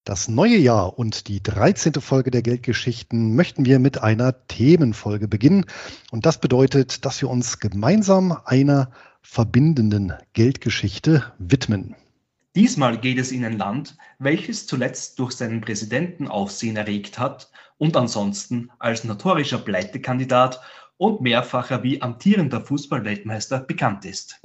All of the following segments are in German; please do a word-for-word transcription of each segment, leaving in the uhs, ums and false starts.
Das neue Jahr und die dreizehnte Folge der Geldgeschichten möchten wir mit einer Themenfolge beginnen. Und das bedeutet, dass wir uns gemeinsam einer verbindenden Geldgeschichte widmen. Diesmal geht es in ein Land, welches zuletzt durch seinen Präsidenten Aufsehen erregt hat und ansonsten als notorischer Pleitekandidat und mehrfacher wie amtierender Fußballweltmeister bekannt ist.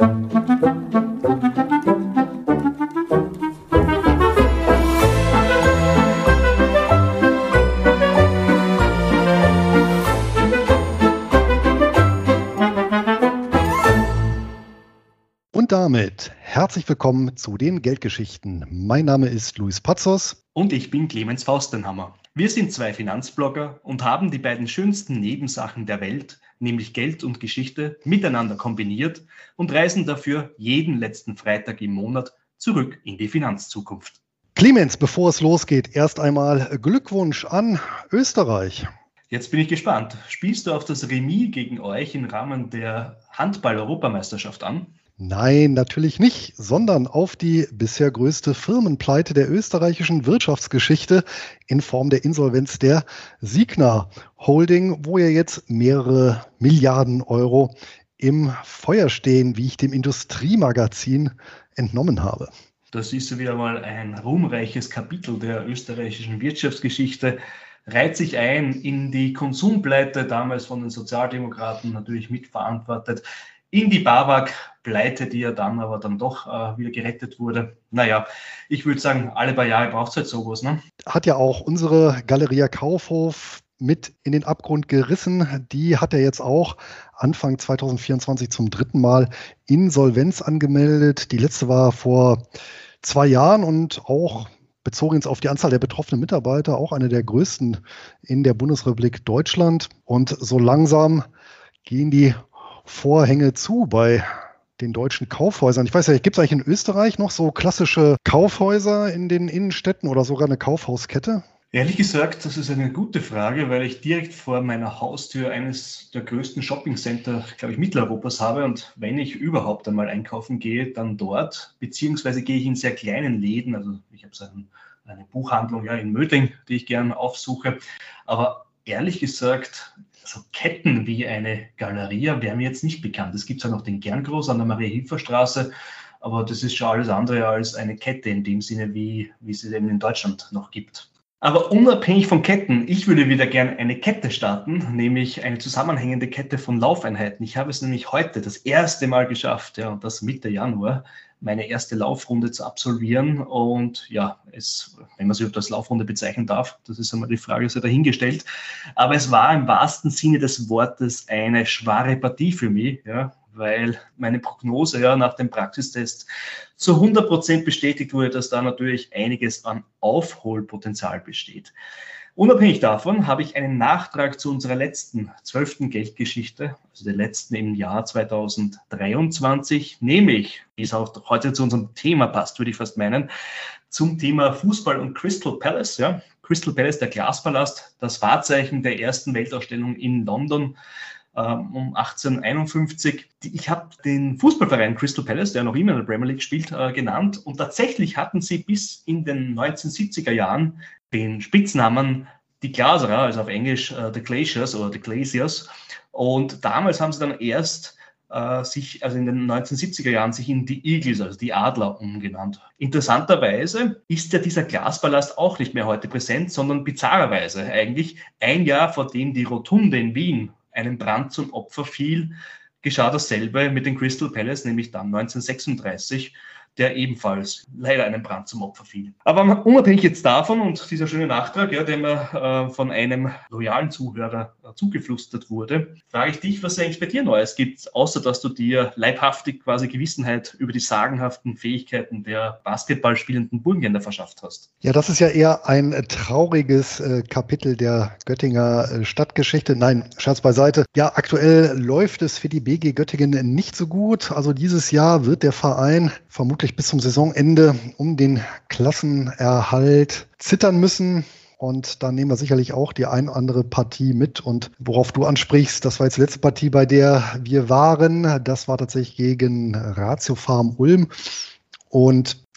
Und damit herzlich willkommen zu den Geldgeschichten. Mein Name ist Luis Pazos. Und ich bin Clemens Faustenhammer. Wir sind zwei Finanzblogger und haben die beiden schönsten Nebensachen der Welt, nämlich Geld und Geschichte, miteinander kombiniert und reisen dafür jeden letzten Freitag im Monat zurück in die Finanzzukunft. Clemens, bevor es losgeht, erst einmal Glückwunsch an Österreich. Jetzt bin ich gespannt. Spielst du auf das Remis gegen euch im Rahmen der Handball-Europameisterschaft an? Nein, natürlich nicht, sondern auf die bisher größte Firmenpleite der österreichischen Wirtschaftsgeschichte in Form der Insolvenz der Signa Holding, wo ja jetzt mehrere Milliarden Euro im Feuer stehen, wie ich dem Industriemagazin entnommen habe. Das ist wieder mal ein ruhmreiches Kapitel der österreichischen Wirtschaftsgeschichte. Reiht sich ein in die Konsumpleite, damals von den Sozialdemokraten natürlich mitverantwortet, in die BAWAG-Pleite, die ja dann aber dann doch äh, wieder gerettet wurde. Naja, ich würde sagen, alle paar Jahre braucht es halt sowas, ne? Hat ja auch unsere Galeria Kaufhof mit in den Abgrund gerissen. Die hat ja jetzt auch Anfang zwanzig vierundzwanzig zum dritten Mal Insolvenz angemeldet. Die letzte war vor zwei Jahren und auch bezogen jetzt auf die Anzahl der betroffenen Mitarbeiter auch eine der größten in der Bundesrepublik Deutschland. Und so langsam gehen die Vorhänge zu bei den deutschen Kaufhäusern. Ich weiß ja, gibt es eigentlich in Österreich noch so klassische Kaufhäuser in den Innenstädten oder sogar eine Kaufhauskette? Ehrlich gesagt, das ist eine gute Frage, weil ich direkt vor meiner Haustür eines der größten Shoppingcenter, glaube ich, Mitteleuropas habe. Und wenn ich überhaupt einmal einkaufen gehe, dann dort. Beziehungsweise gehe ich in sehr kleinen Läden. Also ich habe so einen, eine Buchhandlung ja, in Mödling, die ich gerne aufsuche. Aber ehrlich gesagt, so Ketten wie eine Galeria wären mir jetzt nicht bekannt. Es gibt ja noch den Gerngroß an der Maria-Hilfer-Straße, aber das ist schon alles andere als eine Kette in dem Sinne, wie, wie es eben in Deutschland noch gibt. Aber unabhängig von Ketten, ich würde wieder gerne eine Kette starten, nämlich eine zusammenhängende Kette von Laufeinheiten. Ich habe es nämlich heute das erste Mal geschafft, ja, und das Mitte Januar, meine erste Laufrunde zu absolvieren. Und ja, es, wenn man sie als Laufrunde bezeichnen darf, das ist einmal die Frage, sei dahingestellt. Aber es war im wahrsten Sinne des Wortes eine schwere Partie für mich, ja, weil meine Prognose ja nach dem Praxistest zu hundert Prozent bestätigt wurde, dass da natürlich einiges an Aufholpotenzial besteht. Unabhängig davon habe ich einen Nachtrag zu unserer letzten zwölften Geldgeschichte, also der letzten im Jahr zweitausenddreiundzwanzig, nämlich, wie es auch heute zu unserem Thema passt, würde ich fast meinen, zum Thema Fußball und Crystal Palace. Ja. Crystal Palace, der Glaspalast, das Wahrzeichen der ersten Weltausstellung in London ähm, um achtzehnhunderteinundfünfzig. Ich habe den Fußballverein Crystal Palace, der noch immer in der Premier League spielt, äh, genannt. Und tatsächlich hatten sie bis in den neunzehnhundertsiebziger Jahren den Spitznamen die Glaserer, also auf Englisch uh, The Glaciers oder The Glaciers. Und damals haben sie dann erst uh, sich, also in den neunzehnhundertsiebziger Jahren, sich in die Eagles, also die Adler, umgenannt. Interessanterweise ist ja dieser Glaspalast auch nicht mehr heute präsent, sondern bizarrerweise eigentlich ein Jahr, vor dem die Rotunde in Wien einem Brand zum Opfer fiel, geschah dasselbe mit dem Crystal Palace, nämlich dann neunzehnhundertsechsunddreißig, der ebenfalls leider einem Brand zum Opfer fiel. Aber unabhängig jetzt davon und dieser schöne Nachtrag, ja, der mir äh, von einem loyalen Zuhörer äh, zugeflüstert wurde, frage ich dich, was es eigentlich bei dir Neues gibt, außer dass du dir leibhaftig quasi Gewissenheit über die sagenhaften Fähigkeiten der Basketball spielenden Burgenländer verschafft hast. Ja, das ist ja eher ein trauriges äh, Kapitel der Göttinger äh, Stadtgeschichte. Nein, Scherz beiseite. Ja, aktuell läuft es für die B G Göttingen nicht so gut. Also dieses Jahr wird der Verein vermutlich bis zum Saisonende um den Klassenerhalt zittern müssen. Und da nehmen wir sicherlich auch die ein oder andere Partie mit. Und worauf du ansprichst, das war jetzt die letzte Partie, bei der wir waren. Das war tatsächlich gegen Ratio Farm Ulm. Und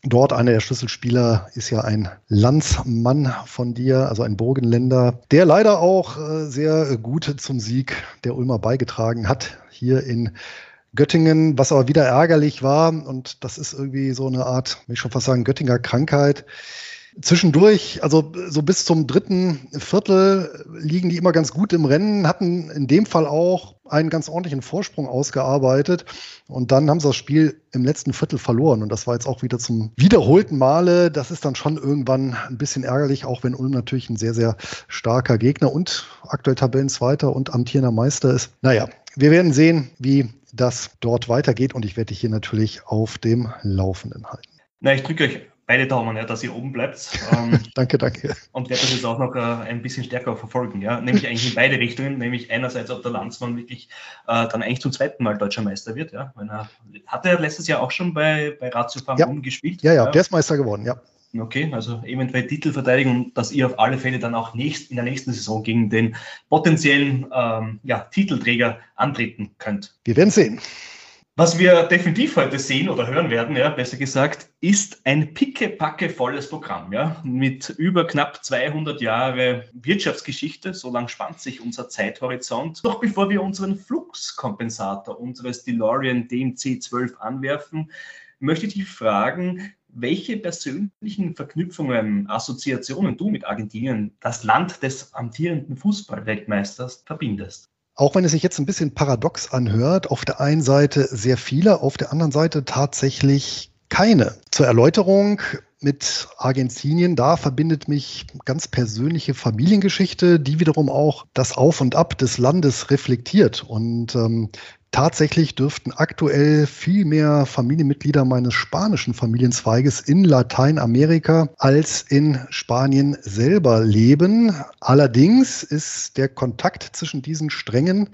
dort. Einer der Schlüsselspieler ist ja ein Landsmann von dir, also ein Burgenländer, der leider auch äh, sehr gut zum Sieg der Ulmer beigetragen hat, hier in Göttingen, was aber wieder ärgerlich war. Und das ist irgendwie so eine Art, will ich schon fast sagen, Göttinger Krankheit. Zwischendurch, also so bis zum dritten Viertel liegen die immer ganz gut im Rennen, hatten in dem Fall auch einen ganz ordentlichen Vorsprung ausgearbeitet und dann haben sie das Spiel im letzten Viertel verloren und das war jetzt auch wieder zum wiederholten Male. Das ist dann schon irgendwann ein bisschen ärgerlich, auch wenn Ulm natürlich ein sehr, sehr starker Gegner und aktuell Tabellenzweiter und amtierender Meister ist. Naja, wir werden sehen, wie das dort weitergeht und ich werde dich hier natürlich auf dem Laufenden halten. Na, ich drücke euch beide Daumen, ja, dass ihr oben bleibt. Ähm, danke, danke. Und werde das jetzt auch noch äh, ein bisschen stärker verfolgen. Ja? Nämlich eigentlich in beide Richtungen. Nämlich einerseits, ob der Landsmann wirklich äh, dann eigentlich zum zweiten Mal deutscher Meister wird. Ja? Wenn er, hat er letztes Jahr auch schon bei, bei Ratio Farm ja. gespielt? Ja, ja, ja, der ist Meister geworden, ja. Okay, also eventuell Titelverteidigung, dass ihr auf alle Fälle dann auch nächst, in der nächsten Saison gegen den potenziellen ähm, ja, Titelträger antreten könnt. Wir werden sehen. Was wir definitiv heute sehen oder hören werden, ja, besser gesagt, ist ein pickepacke volles Programm, ja, mit über knapp zweihundert Jahre Wirtschaftsgeschichte. So lang spannt sich unser Zeithorizont. Doch bevor wir unseren Fluxkompensator unseres DeLorean D M C zwölf anwerfen, möchte ich dich fragen, welche persönlichen Verknüpfungen, Assoziationen du mit Argentinien, das Land des amtierenden Fußballweltmeisters, verbindest? Auch wenn es sich jetzt ein bisschen paradox anhört, auf der einen Seite sehr viele, auf der anderen Seite tatsächlich keine. Zur Erläuterung: Mit Argentinien, da verbindet mich ganz persönliche Familiengeschichte, die wiederum auch das Auf und Ab des Landes reflektiert. Und ähm, tatsächlich dürften aktuell viel mehr Familienmitglieder meines spanischen Familienzweiges in Lateinamerika als in Spanien selber leben. Allerdings ist der Kontakt zwischen diesen Strängen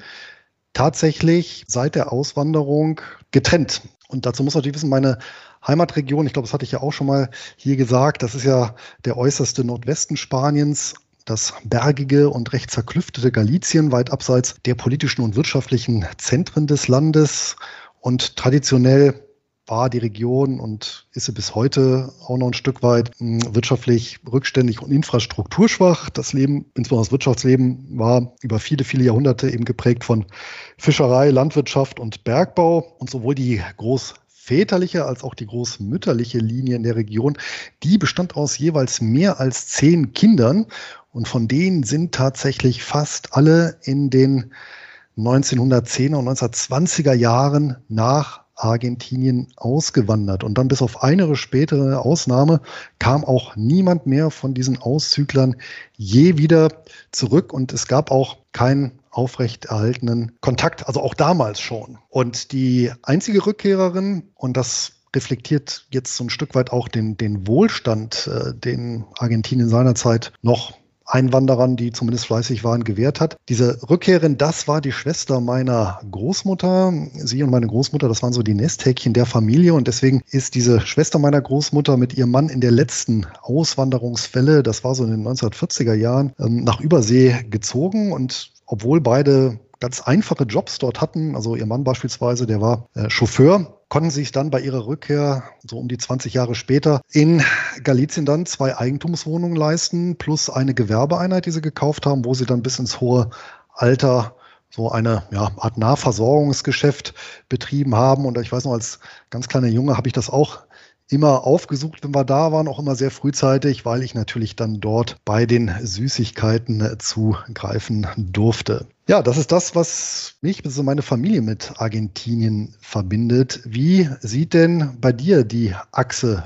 tatsächlich seit der Auswanderung getrennt. Und dazu muss man natürlich wissen, meine Heimatregion, ich glaube, das hatte ich ja auch schon mal hier gesagt, das ist ja der äußerste Nordwesten Spaniens, das bergige und recht zerklüftete Galicien, weit abseits der politischen und wirtschaftlichen Zentren des Landes. Und traditionell war die Region und ist sie bis heute auch noch ein Stück weit wirtschaftlich rückständig und infrastrukturschwach. Das Leben, insbesondere das Wirtschaftsleben, war über viele, viele Jahrhunderte eben geprägt von Fischerei, Landwirtschaft und Bergbau. Und sowohl die großväterliche als auch die großmütterliche Linie in der Region, die bestand aus jeweils mehr als zehn Kindern. Und von denen sind tatsächlich fast alle in den neunzehnhundertzehner und neunzehnhundertzwanziger Jahren nach Argentinien ausgewandert. Und dann bis auf eine spätere Ausnahme kam auch niemand mehr von diesen Auszüglern je wieder zurück. Und es gab auch keinen aufrechterhaltenen Kontakt, also auch damals schon. Und die einzige Rückkehrerin, und das reflektiert jetzt so ein Stück weit auch den, den Wohlstand, äh, den Argentinien seinerzeit noch Einwanderern, die zumindest fleißig waren, gewährt hat. Diese Rückkehrerin, das war die Schwester meiner Großmutter. Sie und meine Großmutter, das waren so die Nesthäkchen der Familie. Und deswegen ist diese Schwester meiner Großmutter mit ihrem Mann in der letzten Auswanderungswelle, das war so in den neunzehnhundertvierziger Jahren, nach Übersee gezogen. Und obwohl beide ganz einfache Jobs dort hatten, also ihr Mann beispielsweise, der war äh, Chauffeur, konnten sich dann bei ihrer Rückkehr, so um die zwanzig Jahre später, in Galicien dann zwei Eigentumswohnungen leisten, plus eine Gewerbeeinheit, die sie gekauft haben, wo sie dann bis ins hohe Alter so eine ja, Art Nahversorgungsgeschäft betrieben haben. Und ich weiß noch, als ganz kleiner Junge habe ich das auch immer aufgesucht, wenn wir da waren, auch immer sehr frühzeitig, weil ich natürlich dann dort bei den Süßigkeiten zugreifen durfte. Ja, das ist das, was mich bzw. meine Familie mit Argentinien verbindet. Wie sieht denn bei dir die Achse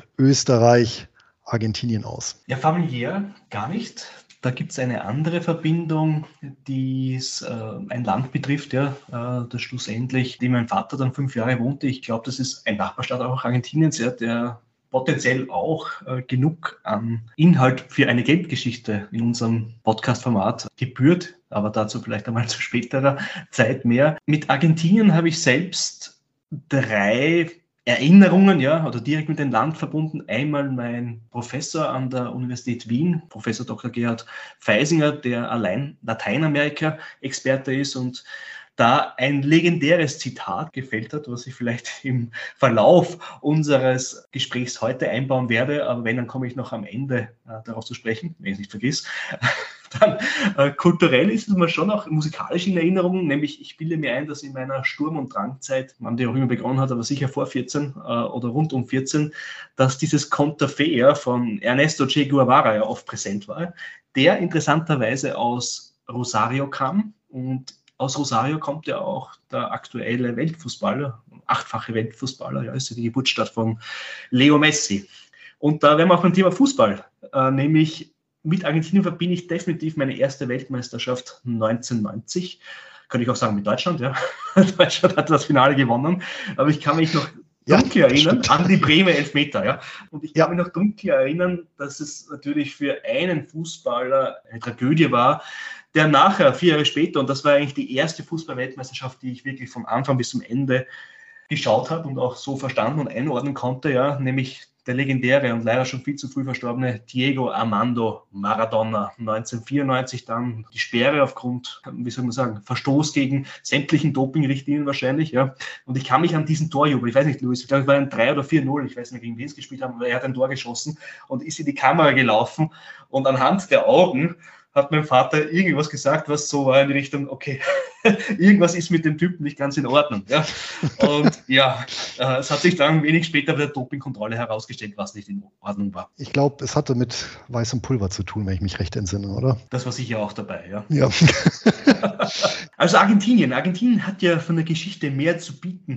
Österreich-Argentinien aus? Ja, familiär gar nicht. Da gibt es eine andere Verbindung, die äh, ein Land betrifft, ja, äh, das schlussendlich, dem mein Vater dann fünf Jahre wohnte. Ich glaube, das ist ein Nachbarstaat auch Argentiniens, ja, der potenziell auch äh, genug an Inhalt für eine Geldgeschichte in unserem Podcast-Format gebührt, aber dazu vielleicht einmal zu späterer Zeit mehr. Mit Argentinien habe ich selbst drei Erinnerungen, ja, oder direkt mit dem Land verbunden. Einmal mein Professor an der Universität Wien, Professor Doktor Gerhard Feisinger, der allein Lateinamerika-Experte ist und da ein legendäres Zitat gefällt hat, was ich vielleicht im Verlauf unseres Gesprächs heute einbauen werde, aber wenn, dann komme ich noch am Ende äh, darauf zu sprechen, wenn ich es nicht vergiss. Dann äh, kulturell ist es mir schon auch musikalisch in Erinnerung, nämlich ich bilde mir ein, dass in meiner Sturm- und Drangzeit, wann die auch immer begonnen hat, aber sicher vor vierzehn äh, oder rund um vierzehn, dass dieses Conterfea von Ernesto Che Guevara ja oft präsent war, der interessanterweise aus Rosario kam, und aus Rosario kommt ja auch der aktuelle Weltfußballer, achtfache Weltfußballer, ja, ist ja die Geburtsstadt von Leo Messi. Und da wären wir auch beim Thema Fußball, äh, nämlich mit Argentinien verbinde ich definitiv meine erste Weltmeisterschaft neunzehnhundertneunzig. Könnte ich auch sagen mit Deutschland, ja. Deutschland hat das Finale gewonnen, aber ich kann mich noch dunkel ja, erinnern an die Bremer Elfmeter, ja. Und ich kann ja. mich noch dunkel erinnern, dass es natürlich für einen Fußballer eine Tragödie war, der nachher, vier Jahre später, und das war eigentlich die erste Fußball-Weltmeisterschaft, die ich wirklich vom Anfang bis zum Ende geschaut habe und auch so verstanden und einordnen konnte, ja, nämlich der legendäre und leider schon viel zu früh verstorbene Diego Armando Maradona. neunzehnhundertvierundneunzig dann die Sperre aufgrund, wie soll man sagen, Verstoß gegen sämtlichen Dopingrichtlinien wahrscheinlich. Ja. Und ich kann mich an diesen Torjubel, ich weiß nicht, Luis, ich glaube, es war ein drei oder vier null, ich weiß nicht, gegen wen es gespielt haben, aber er hat ein Tor geschossen und ist in die Kamera gelaufen und anhand der Augen hat mein Vater irgendwas gesagt, was so war in die Richtung, okay, irgendwas ist mit dem Typen nicht ganz in Ordnung. Ja? Und ja, äh, es hat sich dann wenig später bei der Dopingkontrolle herausgestellt, was nicht in Ordnung war. Ich glaube, es hatte mit weißem Pulver zu tun, wenn ich mich recht entsinne, oder? Das war sicher auch dabei, ja. Ja. Also Argentinien. Argentinien hat ja von der Geschichte mehr zu bieten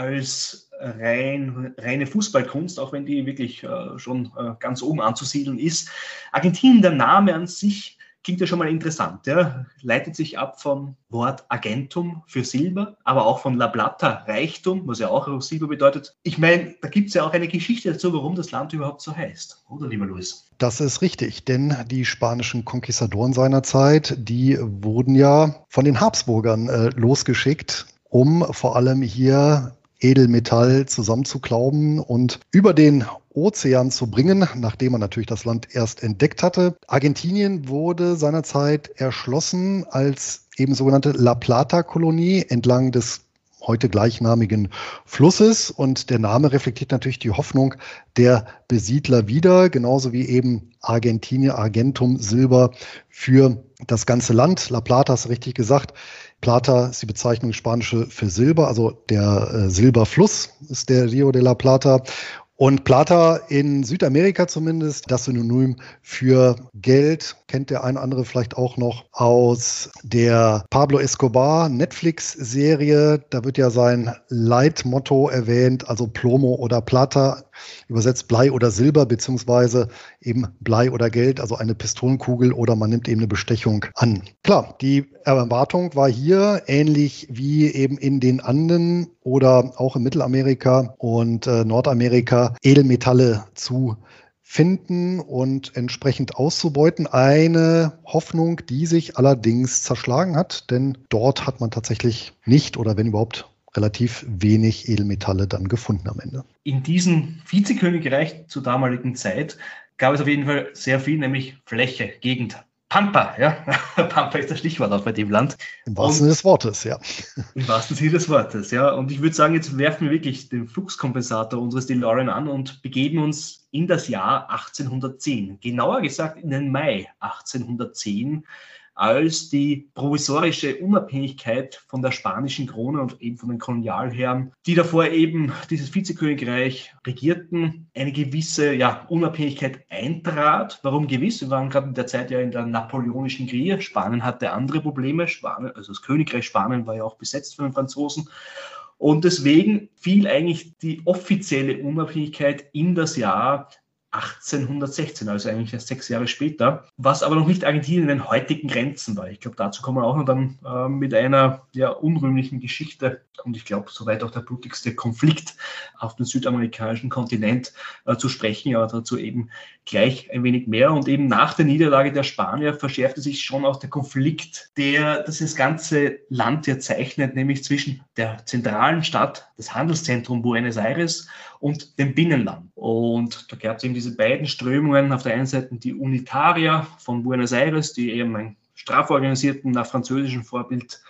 als rein, reine Fußballkunst, auch wenn die wirklich äh, schon äh, ganz oben anzusiedeln ist. Argentinien, der Name an sich, klingt ja schon mal interessant, ja. Leitet sich ab vom Wort Argentum für Silber, aber auch von La Plata, Reichtum, was ja auch Silber bedeutet. Ich meine, da gibt es ja auch eine Geschichte dazu, warum das Land überhaupt so heißt, oder lieber Luis? Das ist richtig, denn die spanischen Konquistadoren seiner Zeit, die wurden ja von den Habsburgern äh, losgeschickt, um vor allem hier Edelmetall zusammenzuklauben und über den Ozean zu bringen, nachdem man natürlich das Land erst entdeckt hatte. Argentinien wurde seinerzeit erschlossen als eben sogenannte La Plata-Kolonie entlang des heute gleichnamigen Flusses, und der Name reflektiert natürlich die Hoffnung der Besiedler wider, genauso wie eben Argentinien, Argentum, Silber für das ganze Land. La Plata ist richtig gesagt. Plata ist die Bezeichnung spanische für Silber, also der äh, Silberfluss ist der Rio de la Plata. Und Plata in Südamerika zumindest, das Synonym für Geld, kennt der eine oder andere vielleicht auch noch aus der Pablo Escobar Netflix-Serie. Da wird ja sein Leitmotto erwähnt, also Plomo oder Plata, übersetzt Blei oder Silber, beziehungsweise eben Blei oder Geld, also eine Pistolenkugel, oder man nimmt eben eine Bestechung an. Klar, die Erwartung war hier ähnlich wie eben in den Anden oder auch in Mittelamerika und äh, Nordamerika Edelmetalle zu finden und entsprechend auszubeuten. Eine Hoffnung, die sich allerdings zerschlagen hat, denn dort hat man tatsächlich nicht oder wenn überhaupt relativ wenig Edelmetalle dann gefunden am Ende. In diesem Vizekönigreich zur damaligen Zeit gab es auf jeden Fall sehr viel, nämlich Fläche, Gegend. Pampa, ja. Pampa ist das Stichwort auch bei dem Land. Im wahrsten Sinne des Wortes, ja. Im wahrsten Sinne des Wortes, ja. Und ich würde sagen, jetzt werfen wir wirklich den Fluxkompensator unseres DeLorean an und begeben uns in das Jahr achtzehnhundertzehn. Genauer gesagt in den Mai achtzehnhundertzehn, als die provisorische Unabhängigkeit von der spanischen Krone und eben von den Kolonialherren, die davor eben dieses Vizekönigreich regierten, eine gewisse ja, Unabhängigkeit eintrat. Warum gewiss? Wir waren gerade in der Zeit ja in der napoleonischen Kriege. Spanien hatte andere Probleme. Spanien, also das Königreich Spanien war ja auch besetzt von den Franzosen. Und deswegen fiel eigentlich die offizielle Unabhängigkeit in das Jahr achtzehnhundertsechzehn, also eigentlich erst sechs Jahre später, was aber noch nicht Argentinien in den heutigen Grenzen war. Ich glaube, dazu kommen wir auch noch dann äh, mit einer ja, unrühmlichen Geschichte und ich glaube, soweit auch der blutigste Konflikt auf dem südamerikanischen Kontinent äh, zu sprechen, aber dazu eben gleich ein wenig mehr. Und eben nach der Niederlage der Spanier verschärfte sich schon auch der Konflikt, der das ganze Land ja zeichnet, nämlich zwischen der zentralen Stadt, das Handelszentrum Buenos Aires und dem Binnenland. Und da gab es eben diese beiden Strömungen. Auf der einen Seite die Unitarier von Buenos Aires, die eben einen straforganisierten, nach französischem Vorbild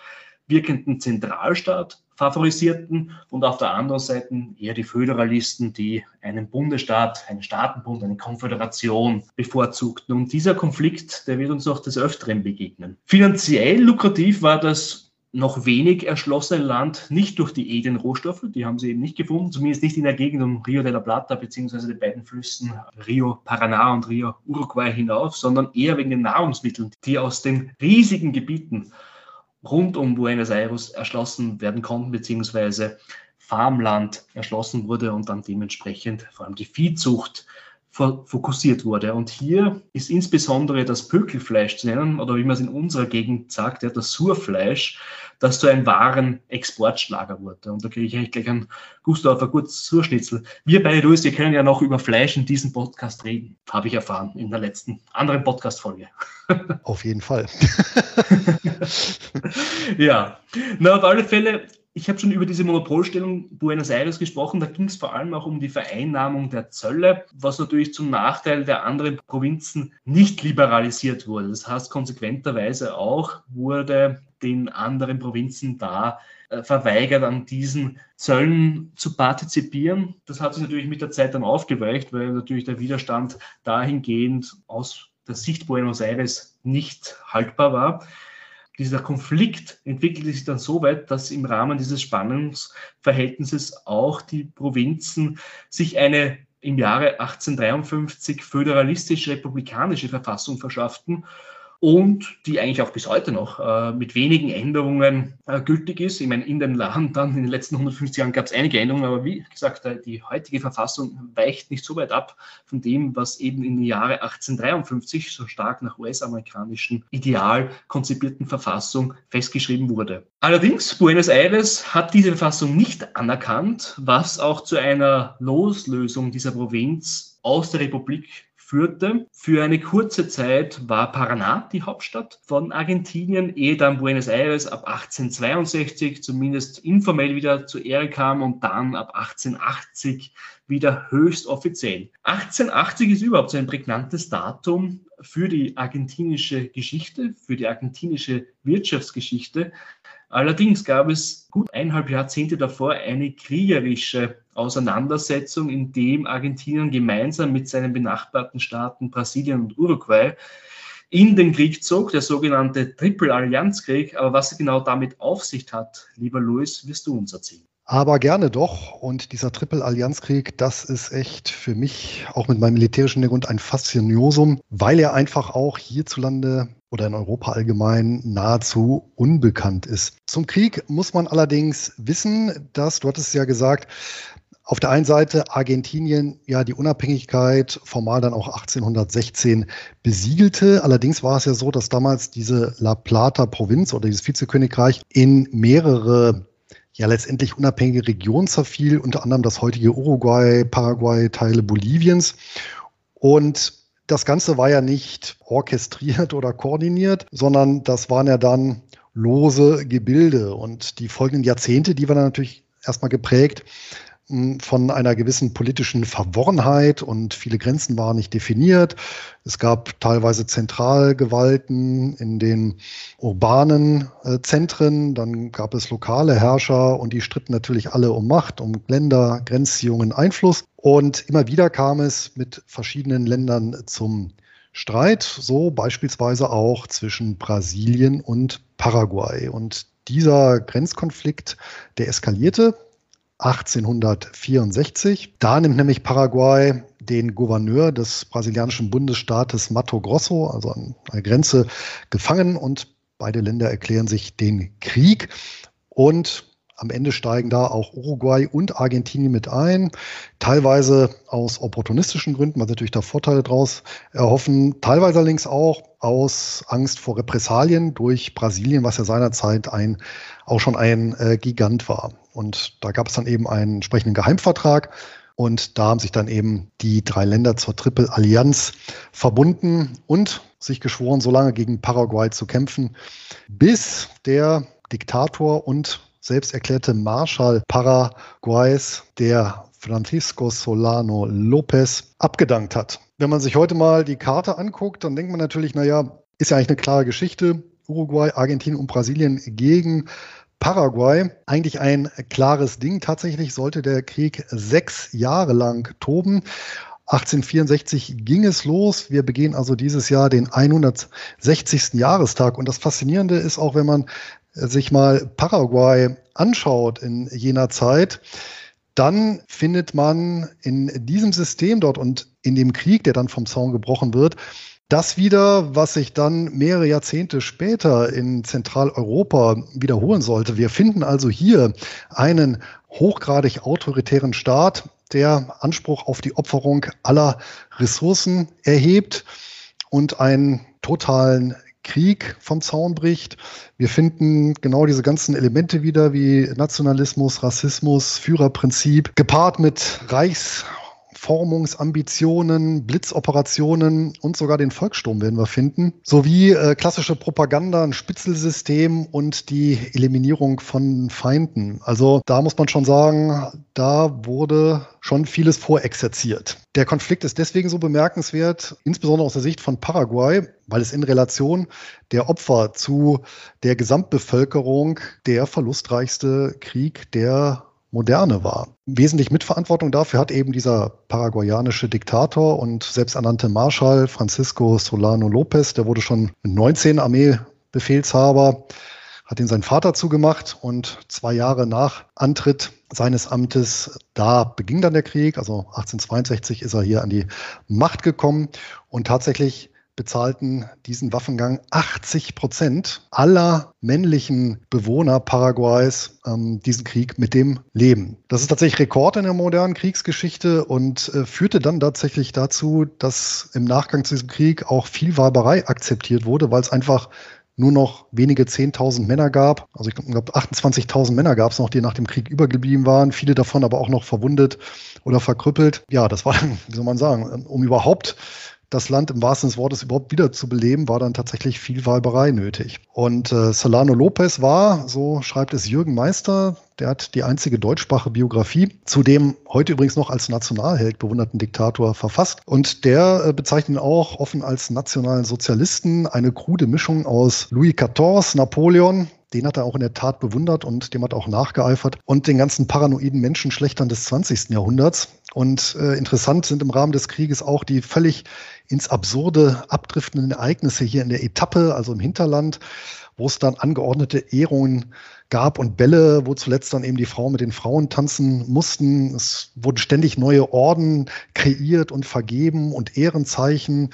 wirkenden Zentralstaat favorisierten und auf der anderen Seite eher die Föderalisten, die einen Bundesstaat, einen Staatenbund, eine Konföderation bevorzugten. Und dieser Konflikt, der wird uns noch des Öfteren begegnen. Finanziell lukrativ war das noch wenig erschlossene Land nicht durch die edlen Rohstoffe, die haben sie eben nicht gefunden, zumindest nicht in der Gegend um Rio de la Plata beziehungsweise den beiden Flüssen Rio Paraná und Rio Uruguay hinauf, sondern eher wegen den Nahrungsmitteln, die aus den riesigen Gebieten rund um Buenos Aires erschlossen werden konnten, beziehungsweise Farmland erschlossen wurde und dann dementsprechend vor allem die Viehzucht fokussiert wurde. Und hier ist insbesondere das Pökelfleisch zu nennen, oder wie man es in unserer Gegend sagt, ja, das Surfleisch, das zu einem wahren Exportschlager wurde. Und da kriege ich eigentlich gleich einen Gusto auf ein gutes Surschnitzel. Wir beide, Luis, wir können ja noch über Fleisch in diesem Podcast reden, habe ich erfahren in der letzten anderen Podcast-Folge. Auf jeden Fall. Ja, na, auf alle Fälle, ich habe schon über diese Monopolstellung Buenos Aires gesprochen, da ging es vor allem auch um die Vereinnahmung der Zölle, was natürlich zum Nachteil der anderen Provinzen nicht liberalisiert wurde. Das heißt, konsequenterweise auch wurde den anderen Provinzen da äh, verweigert, an diesen Zöllen zu partizipieren. Das hat sich natürlich mit der Zeit dann aufgeweicht, weil natürlich der Widerstand dahingehend aus der Sicht Buenos Aires nicht haltbar war. Dieser Konflikt entwickelte sich dann so weit, dass im Rahmen dieses Spannungsverhältnisses auch die Provinzen sich eine im Jahre achtzehnhundertdreiundfünfzig föderalistisch-republikanische Verfassung verschafften und die eigentlich auch bis heute noch äh, mit wenigen Änderungen äh, gültig ist. Ich meine, in den Land dann in den letzten hundertfünfzig Jahren gab es einige Änderungen, aber wie gesagt, äh, die heutige Verfassung weicht nicht so weit ab von dem, was eben im Jahre achtzehnhundertdreiundfünfzig so stark nach U S-amerikanischen Ideal konzipierten Verfassung festgeschrieben wurde. Allerdings, Buenos Aires hat diese Verfassung nicht anerkannt, was auch zu einer Loslösung dieser Provinz aus der Republik führte. Für eine kurze Zeit war Paraná die Hauptstadt von Argentinien, ehe dann Buenos Aires ab achtzehnhundertzweiundsechzig zumindest informell wieder zur Ehre kam und dann ab achtzehnhundertachtzig wieder höchst offiziell. achtzehnhundertachtzig ist überhaupt so ein prägnantes Datum für die argentinische Geschichte, für die argentinische Wirtschaftsgeschichte. Allerdings gab es gut eineinhalb Jahrzehnte davor eine kriegerische Auseinandersetzung, in dem Argentinien gemeinsam mit seinen benachbarten Staaten Brasilien und Uruguay in den Krieg zog, der sogenannte Triple-Allianz-Krieg. Aber was er genau damit auf sich hat, lieber Luis, wirst du uns erzählen. Aber gerne doch. Und dieser Triple-Allianz-Krieg, das ist echt für mich, auch mit meinem militärischen Hintergrund, ein Faszinosum, weil er einfach auch hierzulande oder in Europa allgemein nahezu unbekannt ist. Zum Krieg muss man allerdings wissen, dass, du hattest es ja gesagt, auf der einen Seite Argentinien ja die Unabhängigkeit formal dann auch achtzehnhundertsechzehn besiegelte. Allerdings war es ja so, dass damals diese La Plata-Provinz oder dieses Vizekönigreich in mehrere ja letztendlich unabhängige Regionen zerfiel, unter anderem das heutige Uruguay, Paraguay, Teile Boliviens. Und das Ganze war ja nicht orchestriert oder koordiniert, sondern das waren ja dann lose Gebilde. Und die folgenden Jahrzehnte, die waren dann natürlich erstmal geprägt von einer gewissen politischen Verworrenheit und viele Grenzen waren nicht definiert. Es gab teilweise Zentralgewalten in den urbanen äh, Zentren, dann gab es lokale Herrscher und die stritten natürlich alle um Macht, um Länder, Grenzziehungen, Einfluss. Und immer wieder kam es mit verschiedenen Ländern zum Streit, so beispielsweise auch zwischen Brasilien und Paraguay. Und dieser Grenzkonflikt, der eskalierte achtzehnhundertvierundsechzig. Da nimmt nämlich Paraguay den Gouverneur des brasilianischen Bundesstaates Mato Grosso, also an der Grenze, gefangen und beide Länder erklären sich den Krieg. Und am Ende steigen da auch Uruguay und Argentinien mit ein, teilweise aus opportunistischen Gründen, weil sie natürlich da Vorteile draus erhoffen, teilweise allerdings auch aus Angst vor Repressalien durch Brasilien, was ja seinerzeit ein, auch schon ein äh, Gigant war. Und da gab es dann eben einen entsprechenden Geheimvertrag und da haben sich dann eben die drei Länder zur Triple-Allianz verbunden und sich geschworen, so lange gegen Paraguay zu kämpfen, bis der Diktator und selbst erklärte Marschall Paraguays, der Francisco Solano López, abgedankt hat. Wenn man sich heute mal die Karte anguckt, dann denkt man natürlich, naja, ist ja eigentlich eine klare Geschichte. Uruguay, Argentinien und Brasilien gegen Paraguay eigentlich ein klares Ding. Tatsächlich sollte der Krieg sechs Jahre lang toben. achtzehnhundertvierundsechzig ging es los. Wir begehen also dieses Jahr den hundertsechzigsten Jahrestag. Und das Faszinierende ist auch, wenn man sich mal Paraguay anschaut in jener Zeit, dann findet man in diesem System dort und in dem Krieg, der dann vom Zaun gebrochen wird, das wieder, was sich dann mehrere Jahrzehnte später in Zentraleuropa wiederholen sollte. Wir finden also hier einen hochgradig autoritären Staat, der Anspruch auf die Opferung aller Ressourcen erhebt und einen totalen Krieg vom Zaun bricht. Wir finden genau diese ganzen Elemente wieder wie Nationalismus, Rassismus, Führerprinzip, gepaart mit Reichsformungsambitionen, Blitzoperationen und sogar den Volkssturm werden wir finden, sowie äh, klassische Propaganda, ein Spitzelsystem und die Eliminierung von Feinden. Also da muss man schon sagen, da wurde schon vieles vorexerziert. Der Konflikt ist deswegen so bemerkenswert, insbesondere aus der Sicht von Paraguay, weil es in Relation der Opfer zu der Gesamtbevölkerung der verlustreichste Krieg der Moderne war. Wesentlich Mitverantwortung dafür hat eben dieser paraguayanische Diktator und selbsternannte Marschall Francisco Solano López. Der wurde schon mit neunzehn Armeebefehlshaber, hat ihn sein Vater zugemacht und zwei Jahre nach Antritt seines Amtes, da beging dann der Krieg. Also achtzehnhundertzweiundsechzig ist er hier an die Macht gekommen und tatsächlich bezahlten diesen Waffengang achtzig Prozent aller männlichen Bewohner Paraguays ähm, diesen Krieg mit dem Leben. Das ist tatsächlich Rekord in der modernen Kriegsgeschichte und äh, führte dann tatsächlich dazu, dass im Nachgang zu diesem Krieg auch viel Weiberei akzeptiert wurde, weil es einfach nur noch wenige zehntausend Männer gab. Also ich glaube, achtundzwanzigtausend Männer gab es noch, die nach dem Krieg übergeblieben waren. Viele davon aber auch noch verwundet oder verkrüppelt. Ja, das war dann, wie soll man sagen, um überhaupt das Land im wahrsten Sinne des Wortes überhaupt wieder zu beleben, war dann tatsächlich viel Weiberei nötig. Und äh, Solano López war, so schreibt es Jürgen Meister, der hat die einzige deutschsprachige Biografie zu dem heute übrigens noch als Nationalheld bewunderten Diktator verfasst. Und der äh, bezeichnet ihn auch offen als nationalen Sozialisten, eine krude Mischung aus Louis vierzehnten, Napoleon, den hat er auch in der Tat bewundert und dem hat er auch nachgeeifert, und den ganzen paranoiden Menschenschlechtern des zwanzigsten Jahrhunderts. Und äh, interessant sind im Rahmen des Krieges auch die völlig ins Absurde abdriftenden Ereignisse hier in der Etappe, also im Hinterland, wo es dann angeordnete Ehrungen gab und Bälle, wo zuletzt dann eben die Frauen mit den Frauen tanzen mussten. Es wurden ständig neue Orden kreiert und vergeben und Ehrenzeichen.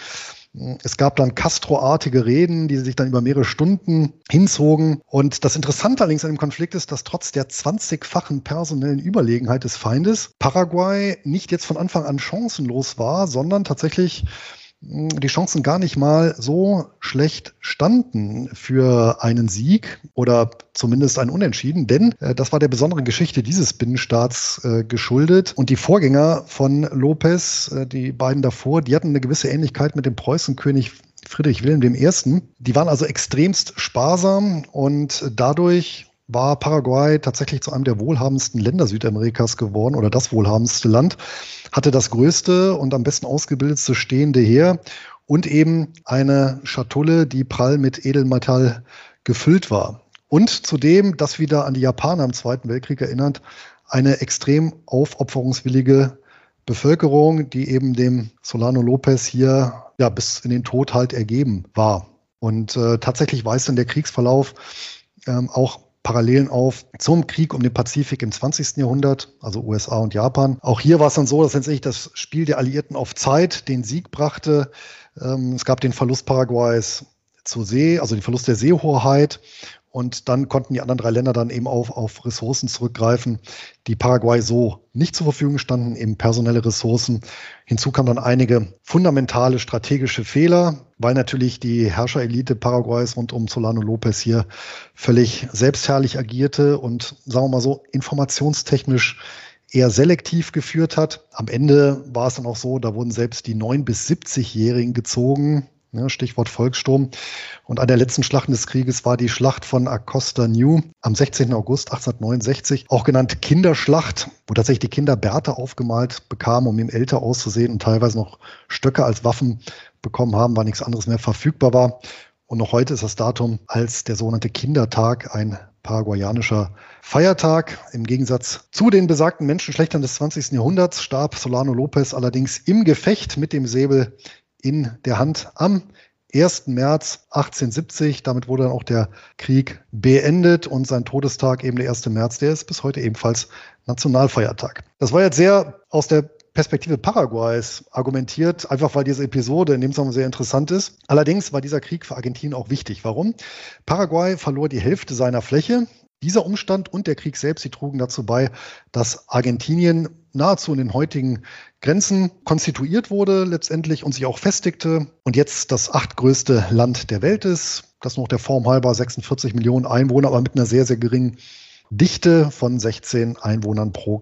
Es gab dann Castro-artige Reden, die sich dann über mehrere Stunden hinzogen. Und das Interessante allerdings an dem Konflikt ist, dass trotz der zwanzigfachen personellen Überlegenheit des Feindes Paraguay nicht jetzt von Anfang an chancenlos war, sondern tatsächlich die Chancen gar nicht mal so schlecht standen für einen Sieg oder zumindest ein Unentschieden, denn äh, das war der besonderen Geschichte dieses Binnenstaats äh, geschuldet. Und die Vorgänger von López, äh, die beiden davor, die hatten eine gewisse Ähnlichkeit mit dem Preußenkönig Friedrich Wilhelm der Erste. Die waren also extremst sparsam und dadurch war Paraguay tatsächlich zu einem der wohlhabendsten Länder Südamerikas geworden oder das wohlhabendste Land, hatte das größte und am besten ausgebildetste stehende Heer und eben eine Schatulle, die prall mit Edelmetall gefüllt war. Und zudem, das wieder an die Japaner im Zweiten Weltkrieg erinnert, eine extrem aufopferungswillige Bevölkerung, die eben dem Solano López hier ja bis in den Tod halt ergeben war. Und äh, tatsächlich weist dann der Kriegsverlauf ähm, auch Parallelen auf zum Krieg um den Pazifik im zwanzigsten Jahrhundert, also U S A und Japan. Auch hier war es dann so, dass letztendlich das Spiel der Alliierten auf Zeit den Sieg brachte. Ähm, es gab den Verlust Paraguays zur See, also den Verlust der Seehoheit. Und dann konnten die anderen drei Länder dann eben auf, auf Ressourcen zurückgreifen, die Paraguay so nicht zur Verfügung standen, eben personelle Ressourcen. Hinzu kamen dann einige fundamentale strategische Fehler, weil natürlich die Herrscherelite Paraguays rund um Solano López hier völlig selbstherrlich agierte und, sagen wir mal so, informationstechnisch eher selektiv geführt hat. Am Ende war es dann auch so, da wurden selbst die neun- bis siebzigjährigen gezogen. Ja, Stichwort Volkssturm. Und an der letzten Schlacht des Krieges war die Schlacht von Acosta New am sechzehnten August achtzehnhundertneunundsechzig, auch genannt Kinderschlacht, wo tatsächlich die Kinder Bärte aufgemalt bekamen, um eben älter auszusehen und teilweise noch Stöcke als Waffen bekommen haben, weil nichts anderes mehr verfügbar war. Und noch heute ist das Datum als der sogenannte Kindertag ein paraguayanischer Feiertag. Im Gegensatz zu den besagten Menschenschlechtern des zwanzigsten Jahrhunderts starb Solano Lopez allerdings im Gefecht mit dem Säbel in der Hand am ersten März achtzehnhundertsiebzig. Damit wurde dann auch der Krieg beendet und sein Todestag, eben der erste März, der ist bis heute ebenfalls Nationalfeiertag. Das war jetzt sehr aus der Perspektive Paraguays argumentiert, einfach weil diese Episode in dem Zusammenhang sehr interessant ist. Allerdings war dieser Krieg für Argentinien auch wichtig. Warum? Paraguay verlor die Hälfte seiner Fläche. Dieser Umstand und der Krieg selbst, die trugen dazu bei, dass Argentinien nahezu in den heutigen Grenzen konstituiert wurde letztendlich und sich auch festigte und jetzt das achtgrößte Land der Welt ist. Das noch der Form halber, sechsundvierzig Millionen Einwohner, aber mit einer sehr, sehr geringen Dichte von sechzehn Einwohnern pro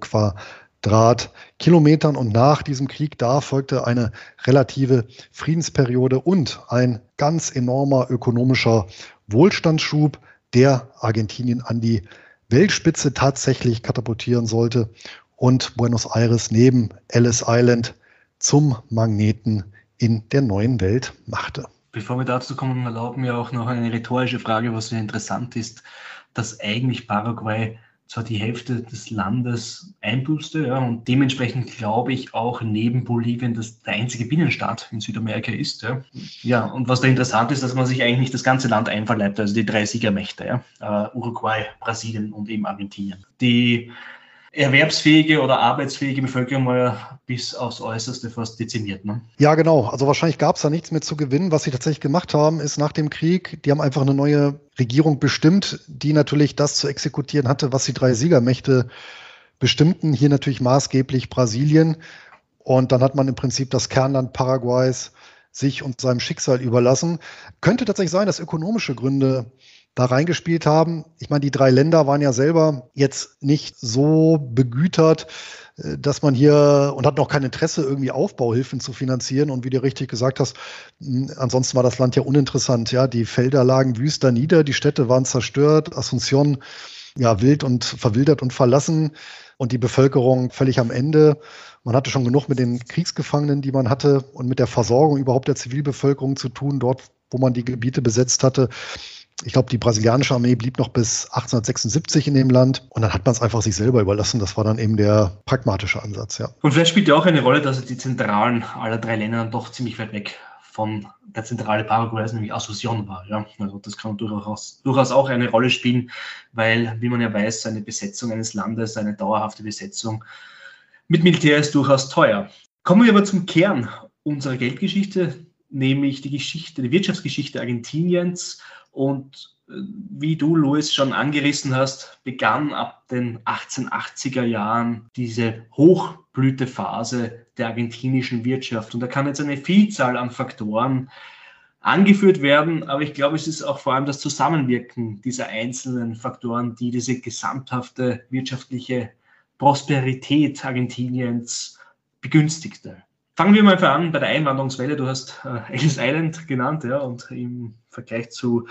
Quadratkilometern. Und nach diesem Krieg, da folgte eine relative Friedensperiode und ein ganz enormer ökonomischer Wohlstandsschub, der Argentinien an die Weltspitze tatsächlich katapultieren sollte und Buenos Aires neben Ellis Island zum Magneten in der neuen Welt machte. Bevor wir dazu kommen, erlauben wir auch noch eine rhetorische Frage, was sehr interessant ist, dass eigentlich Paraguay zwar die Hälfte des Landes einbüßte, ja, und dementsprechend glaube ich auch neben Bolivien das der einzige Binnenstaat in Südamerika ist. Ja. Ja, und was da interessant ist, dass man sich eigentlich nicht das ganze Land einverleibt, also die drei Siegermächte, ja, uh, Uruguay, Brasilien und eben Argentinien. Die erwerbsfähige oder arbeitsfähige Bevölkerung war ja bis aufs Äußerste fast dezimiert. Ne? Ja, genau. Also wahrscheinlich gab es da nichts mehr zu gewinnen. Was sie tatsächlich gemacht haben, ist nach dem Krieg, die haben einfach eine neue Regierung bestimmt, die natürlich das zu exekutieren hatte, was die drei Siegermächte bestimmten. Hier natürlich maßgeblich Brasilien. Und dann hat man im Prinzip das Kernland Paraguays sich und seinem Schicksal überlassen. Könnte tatsächlich sein, dass ökonomische Gründe da reingespielt haben. Ich meine, die drei Länder waren ja selber jetzt nicht so begütert, dass man hier und hat noch kein Interesse, irgendwie Aufbauhilfen zu finanzieren. Und wie du richtig gesagt hast, ansonsten war das Land ja uninteressant. Ja, die Felder lagen wüst da nieder, die Städte waren zerstört, Asunción ja wild und verwildert und verlassen und die Bevölkerung völlig am Ende. Man hatte schon genug mit den Kriegsgefangenen, die man hatte, und mit der Versorgung überhaupt der Zivilbevölkerung zu tun, dort, wo man die Gebiete besetzt hatte. Ich glaube, die brasilianische Armee blieb noch bis achtzehnhundertsechsundsiebzig in dem Land und dann hat man es einfach sich selber überlassen. Das war dann eben der pragmatische Ansatz, ja. Und vielleicht spielt ja auch eine Rolle, dass die Zentralen aller drei Länder dann doch ziemlich weit weg von der Zentrale Paraguays, nämlich Asunción war. Ja. Also das kann durchaus, durchaus auch eine Rolle spielen, weil, wie man ja weiß, eine Besetzung eines Landes, eine dauerhafte Besetzung mit Militär ist durchaus teuer. Kommen wir aber zum Kern unserer Geldgeschichte, nämlich die Geschichte, die Wirtschaftsgeschichte Argentiniens. Und wie du, Luis, schon angerissen hast, begann ab den achtzehnhundertachtziger Jahren diese Hochblütephase der argentinischen Wirtschaft. Und da kann jetzt eine Vielzahl an Faktoren angeführt werden, aber ich glaube, es ist auch vor allem das Zusammenwirken dieser einzelnen Faktoren, die diese gesamthafte wirtschaftliche Prosperität Argentiniens begünstigte. Fangen wir mal an bei der Einwanderungswelle. Du hast äh, Ellis Island genannt, ja, und im Vergleich zu,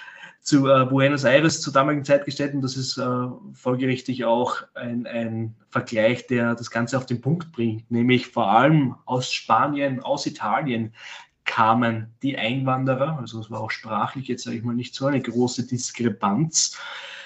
zu äh, Buenos Aires zur damaligen Zeit gestellt. Und das ist äh, folgerichtig auch ein, ein Vergleich, der das Ganze auf den Punkt bringt. Nämlich vor allem aus Spanien, aus Italien kamen die Einwanderer. Also es war auch sprachlich jetzt, sage ich mal, nicht so eine große Diskrepanz.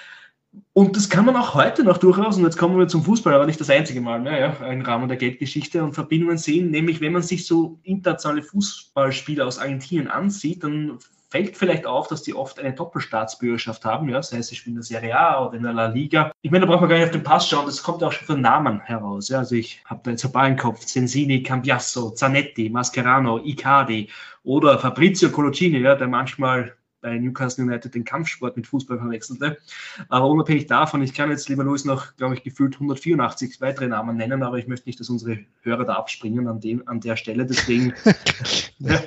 Und das kann man auch heute noch durchaus, und jetzt kommen wir zum Fußball, aber nicht das einzige Mal mehr, ja, im Rahmen der Geldgeschichte und Verbindungen sehen, nämlich wenn man sich so internationale Fußballspieler aus Argentinien ansieht, dann fällt vielleicht auf, dass die oft eine Doppelstaatsbürgerschaft haben, ja, sei es sie spielen in der Serie A oder in der La Liga. Ich meine, da braucht man gar nicht auf den Pass schauen, das kommt auch schon von Namen heraus. Ja. Also ich habe da jetzt ein paar im Kopf, Sensini, Cambiasso, Zanetti, Mascherano, Icardi oder Fabrizio Coloccini, ja, der manchmal bei Newcastle United den Kampfsport mit Fußball verwechselte. Aber unabhängig davon, ich kann jetzt, lieber Luis, noch, glaube ich, gefühlt hundertvierundachtzig weitere Namen nennen, aber ich möchte nicht, dass unsere Hörer da abspringen an, dem, an der Stelle. Deswegen ja.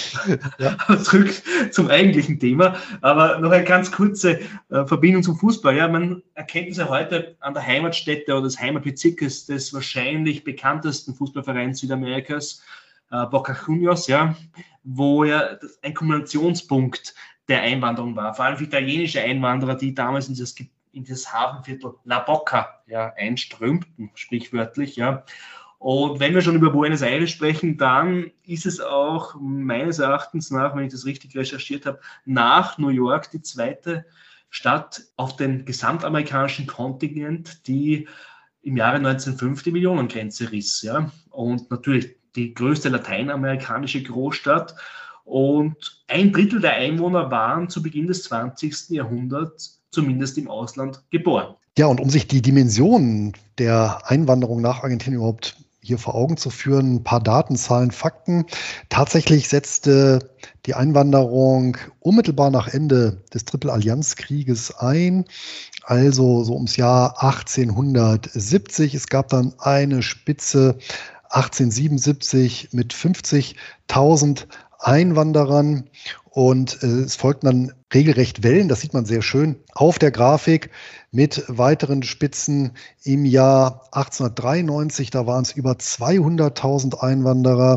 Ja. Zurück zum eigentlichen Thema. Aber noch eine ganz kurze äh, Verbindung zum Fußball. Ja, man erkennt es ja heute an der Heimatstätte oder des Heimatbezirkes des wahrscheinlich bekanntesten Fußballvereins Südamerikas, äh, Boca Juniors, ja, wo ja ein Kumulationspunkt der Einwanderung war, vor allem für italienische Einwanderer, die damals in dieses, in dieses Hafenviertel La Boca ja, einströmten, sprichwörtlich. Ja. Und wenn wir schon über Buenos Aires sprechen, dann ist es auch meines Erachtens nach, wenn ich das richtig recherchiert habe, nach New York die zweite statt auf den gesamtamerikanischen Kontinent, die im Jahre neunzehnhundertfünf die Millionengrenze riss. Ja? Und natürlich die größte lateinamerikanische Großstadt. Und ein Drittel der Einwohner waren zu Beginn des zwanzigsten Jahrhunderts zumindest im Ausland geboren. Ja, und um sich die Dimensionen der Einwanderung nach Argentinien überhaupt hier vor Augen zu führen, ein paar Daten, Zahlen, Fakten. Tatsächlich setzte die Einwanderung unmittelbar nach Ende des Tripelallianzkrieges ein, also so ums Jahr achtzehnhundertsiebzig. Es gab dann eine Spitze achtzehnhundertsiebenundsiebzig mit fünfzigtausend Einwanderern und äh, es folgten dann regelrecht Wellen, das sieht man sehr schön auf der Grafik, mit weiteren Spitzen im Jahr achtzehnhundertdreiundneunzig, da waren es über zweihunderttausend Einwanderer,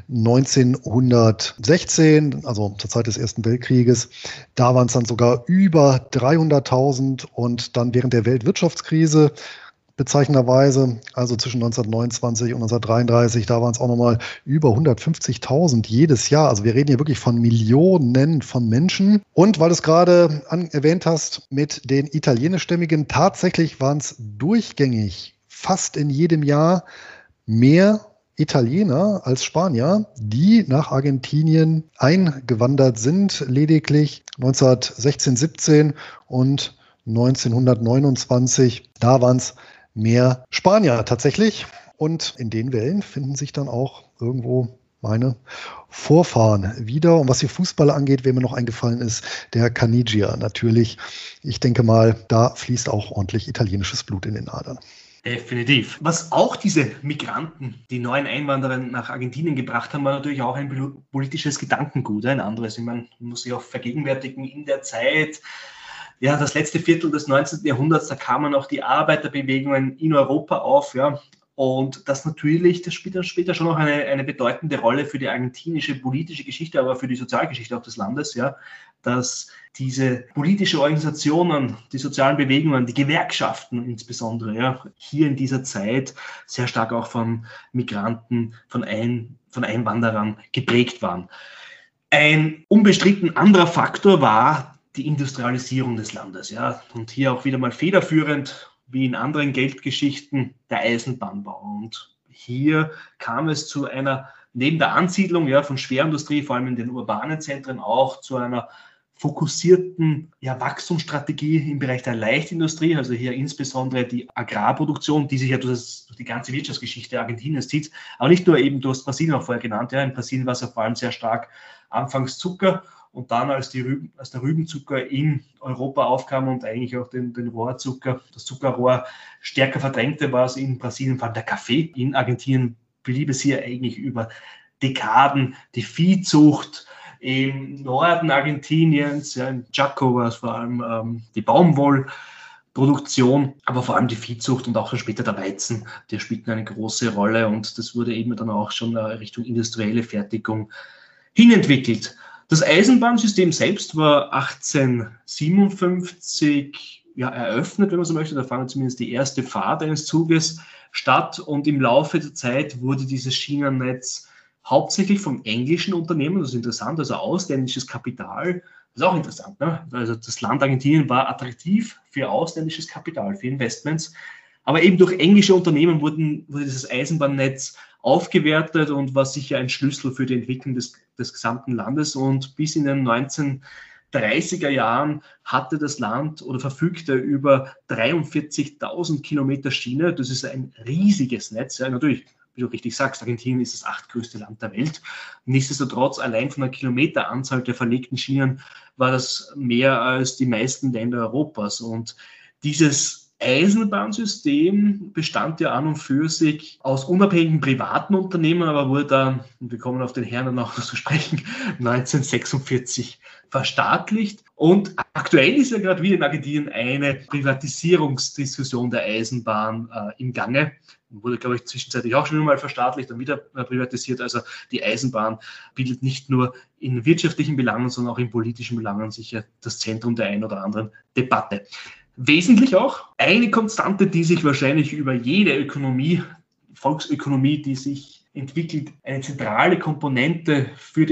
neunzehnhundertsechzehn, also zur Zeit des Ersten Weltkrieges, da waren es dann sogar über dreihunderttausend und dann während der Weltwirtschaftskrise bezeichnenderweise, also zwischen neunzehnhundertneunundzwanzig und neunzehnhundertdreiunddreißig, da waren es auch nochmal über hundertfünfzigtausend jedes Jahr. Also wir reden hier wirklich von Millionen von Menschen. Und weil du es gerade an, erwähnt hast mit den italienischstämmigen, tatsächlich waren es durchgängig fast in jedem Jahr mehr Italiener als Spanier, die nach Argentinien eingewandert sind, lediglich neunzehnhundertsechzehn, siebzehn und neunzehnhundertneunundzwanzig, da waren es mehr Spanier tatsächlich. Und in den Wellen finden sich dann auch irgendwo meine Vorfahren wieder. Und was die Fußballer angeht, wer mir noch eingefallen ist, der Caniggia natürlich. Ich denke mal, da fließt auch ordentlich italienisches Blut in den Adern. Definitiv. Was auch diese Migranten, die neuen Einwanderer nach Argentinien gebracht haben, war natürlich auch ein politisches Gedankengut, ein anderes. Ich meine, man muss sich auch vergegenwärtigen, in der Zeit, ja, das letzte Viertel des neunzehnten Jahrhunderts, da kamen auch die Arbeiterbewegungen in Europa auf, ja, und das natürlich, das spielt dann später schon noch eine, eine bedeutende Rolle für die argentinische politische Geschichte, aber für die Sozialgeschichte auch des Landes, ja, dass diese politische Organisationen, die sozialen Bewegungen, die Gewerkschaften insbesondere, ja, hier in dieser Zeit sehr stark auch von Migranten, von, Ein, von Einwanderern geprägt waren. Ein unbestritten anderer Faktor war die Industrialisierung des Landes, ja, und hier auch wieder mal federführend, wie in anderen Geldgeschichten, der Eisenbahnbau. Und hier kam es zu einer, neben der Ansiedlung, ja, von Schwerindustrie, vor allem in den urbanen Zentren, auch zu einer fokussierten, ja, Wachstumsstrategie im Bereich der Leichtindustrie, also hier insbesondere die Agrarproduktion, die sich ja durch, das, durch die ganze Wirtschaftsgeschichte Argentiniens zieht, aber nicht nur eben, du hast Brasilien auch vorher genannt, ja, in Brasilien war es ja vor allem sehr stark anfangs Zucker. Und dann, als, die Rüben, als der Rübenzucker in Europa aufkam und eigentlich auch den, den Rohrzucker, das Zuckerrohr stärker verdrängte, war es in Brasilien vor allem der Kaffee. In Argentinien blieb es hier eigentlich über Dekaden die Viehzucht. Im Norden Argentiniens, ja, in Chaco war es vor allem ähm, die Baumwollproduktion, aber vor allem die Viehzucht und auch schon später der Weizen, die spielten eine große Rolle und das wurde eben dann auch schon Richtung industrielle Fertigung hinentwickelt. Das Eisenbahnsystem selbst war achtzehnhundertsiebenundfünfzig ja, eröffnet, wenn man so möchte. Da fand zumindest die erste Fahrt eines Zuges statt und im Laufe der Zeit wurde dieses Schienennetz hauptsächlich von englischen Unternehmen, das ist interessant, also ausländisches Kapital, das ist auch interessant, ne? Also das Land Argentinien war attraktiv für ausländisches Kapital, für Investments, aber eben durch englische Unternehmen wurden, wurde dieses Eisenbahnnetz aufgewertet und war sicher ein Schlüssel für die Entwicklung des, des gesamten Landes. Und bis in den neunzehnhundertdreißiger Jahren hatte das Land oder verfügte über dreiundvierzigtausend Kilometer Schiene. Das ist ein riesiges Netz. Ja, natürlich, wie du richtig sagst, Argentinien ist das achtgrößte Land der Welt. Nichtsdestotrotz, allein von der Kilometeranzahl der verlegten Schienen war das mehr als die meisten Länder Europas. Und dieses Eisenbahnsystem bestand ja an und für sich aus unabhängigen privaten Unternehmen, aber wurde dann, und wir kommen auf den Herrn dann auch noch zu sprechen, neunzehnhundertsechsundvierzig verstaatlicht. Und aktuell ist ja gerade wieder in Argentinien eine Privatisierungsdiskussion der Eisenbahn äh, im Gange. Wurde, glaube ich, zwischenzeitlich auch schon mal verstaatlicht und wieder äh, privatisiert. Also die Eisenbahn bildet nicht nur in wirtschaftlichen Belangen, sondern auch in politischen Belangen sicher das Zentrum der einen oder anderen Debatte. Wesentlich auch eine Konstante, die sich wahrscheinlich über jede Ökonomie, Volksökonomie, die sich entwickelt, eine zentrale Komponente für die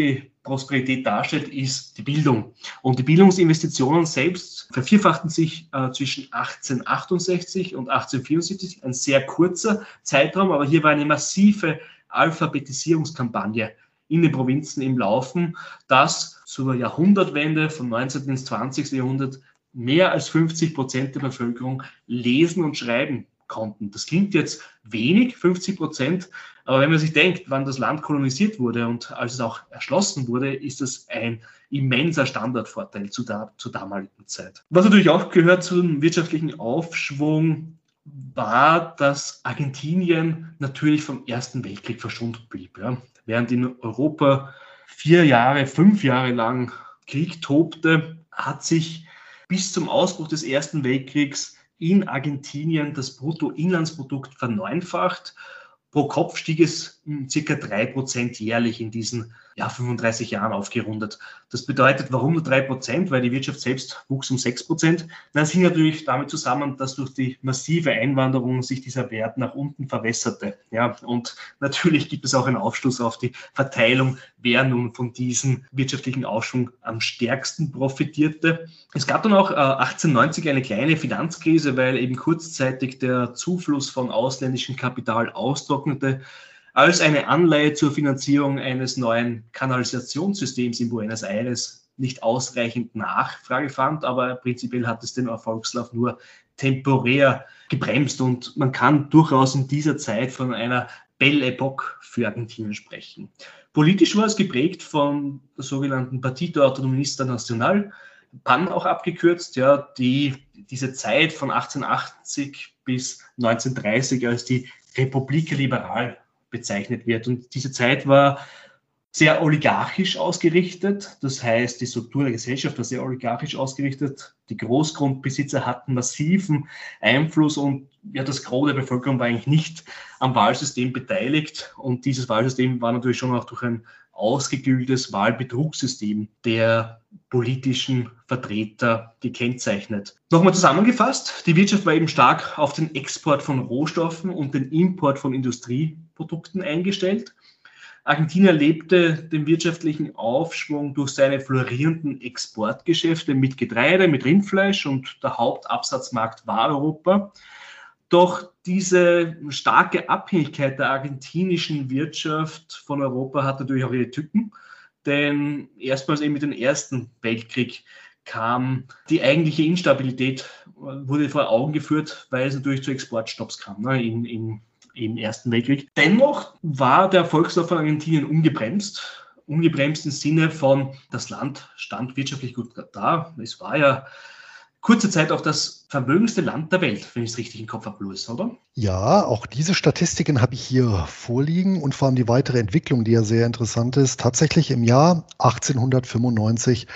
Prosperität darstellt, ist die Bildung. Und die Bildungsinvestitionen selbst vervierfachten sich äh, zwischen achtzehnhundertachtundsechzig und achtzehnhundertvierundsiebzig, ein sehr kurzer Zeitraum, aber hier war eine massive Alphabetisierungskampagne in den Provinzen im Laufen, dass zur Jahrhundertwende vom neunzehnten ins zwanzigsten Jahrhundert mehr als fünfzig Prozent der Bevölkerung lesen und schreiben konnten. Das klingt jetzt wenig, fünfzig Prozent, aber wenn man sich denkt, wann das Land kolonisiert wurde und als es auch erschlossen wurde, ist das ein immenser Standardvorteil zu der, zur damaligen Zeit. Was natürlich auch gehört zum wirtschaftlichen Aufschwung, war, dass Argentinien natürlich vom Ersten Weltkrieg verschont blieb. Ja. Während in Europa vier Jahre, fünf Jahre lang Krieg tobte, hat sich bis zum Ausbruch des Ersten Weltkriegs in Argentinien das Bruttoinlandsprodukt verneunfacht. Pro Kopf stieg es um circa drei Prozent jährlich in diesen ja, fünfunddreißig Jahren aufgerundet. Das bedeutet, warum nur drei Prozent? Weil die Wirtschaft selbst wuchs um sechs Prozent. Das hing natürlich damit zusammen, dass durch die massive Einwanderung sich dieser Wert nach unten verwässerte. Ja, und natürlich gibt es auch einen Aufschluss auf die Verteilung, wer nun von diesem wirtschaftlichen Aufschwung am stärksten profitierte. Es gab dann auch äh, achtzehnhundertneunzig eine kleine Finanzkrise, weil eben kurzzeitig der Zufluss von ausländischem Kapital austrocknete, als eine Anleihe zur Finanzierung eines neuen Kanalisationssystems in Buenos Aires nicht ausreichend Nachfrage fand, aber prinzipiell hat es den Erfolgslauf nur temporär gebremst und man kann durchaus in dieser Zeit von einer Belle Époque für Argentinien sprechen. Politisch war es geprägt von der sogenannten Partido Autonomista Nacional, P A N auch abgekürzt, ja, die diese Zeit von achtzehnhundertachtzig bis neunzehnhundertdreißig als die Republik Liberal bezeichnet wird. Und diese Zeit war sehr oligarchisch ausgerichtet. Das heißt, die Struktur der Gesellschaft war sehr oligarchisch ausgerichtet. Die Großgrundbesitzer hatten massiven Einfluss und ja, das Gros der Bevölkerung war eigentlich nicht am Wahlsystem beteiligt. Und dieses Wahlsystem war natürlich schon auch durch ein ausgeklügeltes Wahlbetrugssystem der politischen Vertreter gekennzeichnet. Nochmal zusammengefasst, die Wirtschaft war eben stark auf den Export von Rohstoffen und den Import von Industrieprodukten eingestellt. Argentinien erlebte den wirtschaftlichen Aufschwung durch seine florierenden Exportgeschäfte mit Getreide, mit Rindfleisch und der Hauptabsatzmarkt war Europa. Doch diese starke Abhängigkeit der argentinischen Wirtschaft von Europa hat natürlich auch ihre Tücken, denn erstmals eben mit dem Ersten Weltkrieg kam die eigentliche Instabilität, wurde vor Augen geführt, weil es natürlich zu Exportstopps kam, ne, in, in, im Ersten Weltkrieg. Dennoch war der Erfolgslauf von Argentinien ungebremst, ungebremst im Sinne von, das Land stand wirtschaftlich gut da. Es war ja kurze Zeit auch das vermögendste Land der Welt, wenn ich es richtig im Kopf habe, Louis, oder? Ja, auch diese Statistiken habe ich hier vorliegen und vor allem die weitere Entwicklung, die ja sehr interessant ist. Tatsächlich im Jahr achtzehnhundertfünfundneunzig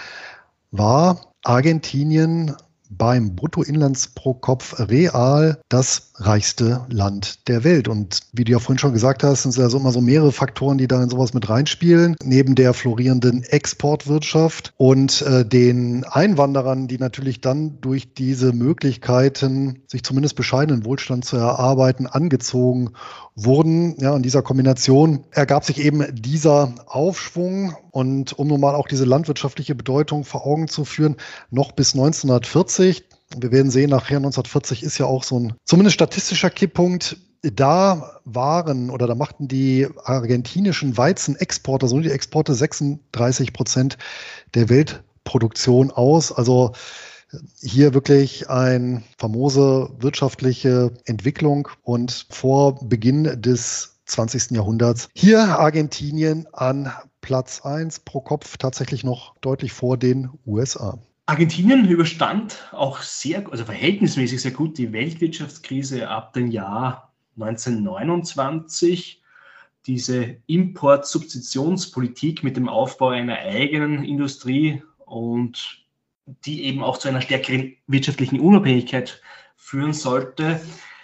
war Argentinien beim Bruttoinlands pro Kopf real das reichste Land der Welt. Und wie du ja vorhin schon gesagt hast, sind es ja so immer so mehrere Faktoren, die da in sowas mit reinspielen. Neben der florierenden Exportwirtschaft und äh, den Einwanderern, die natürlich dann durch diese Möglichkeiten, sich zumindest bescheidenen Wohlstand zu erarbeiten, angezogen wurden. Ja, in dieser Kombination ergab sich eben dieser Aufschwung. Und um nun mal auch diese landwirtschaftliche Bedeutung vor Augen zu führen, noch bis neunzehnhundertvierzig, wir werden sehen, nachher neunzehnhundertvierzig ist ja auch so ein zumindest statistischer Kipppunkt, da waren oder da machten die argentinischen Weizenexporte, also die Exporte sechsunddreißig Prozent der Weltproduktion aus. Also hier wirklich eine famose wirtschaftliche Entwicklung und vor Beginn des zwanzigsten Jahrhunderts hier Argentinien an Platz eins pro Kopf, tatsächlich noch deutlich vor den U S A. Argentinien überstand auch sehr, also verhältnismäßig sehr gut die Weltwirtschaftskrise ab dem Jahr neunzehnhundertneunundzwanzig. Diese Import-Substitutionspolitik mit dem Aufbau einer eigenen Industrie und die eben auch zu einer stärkeren wirtschaftlichen Unabhängigkeit führen sollte,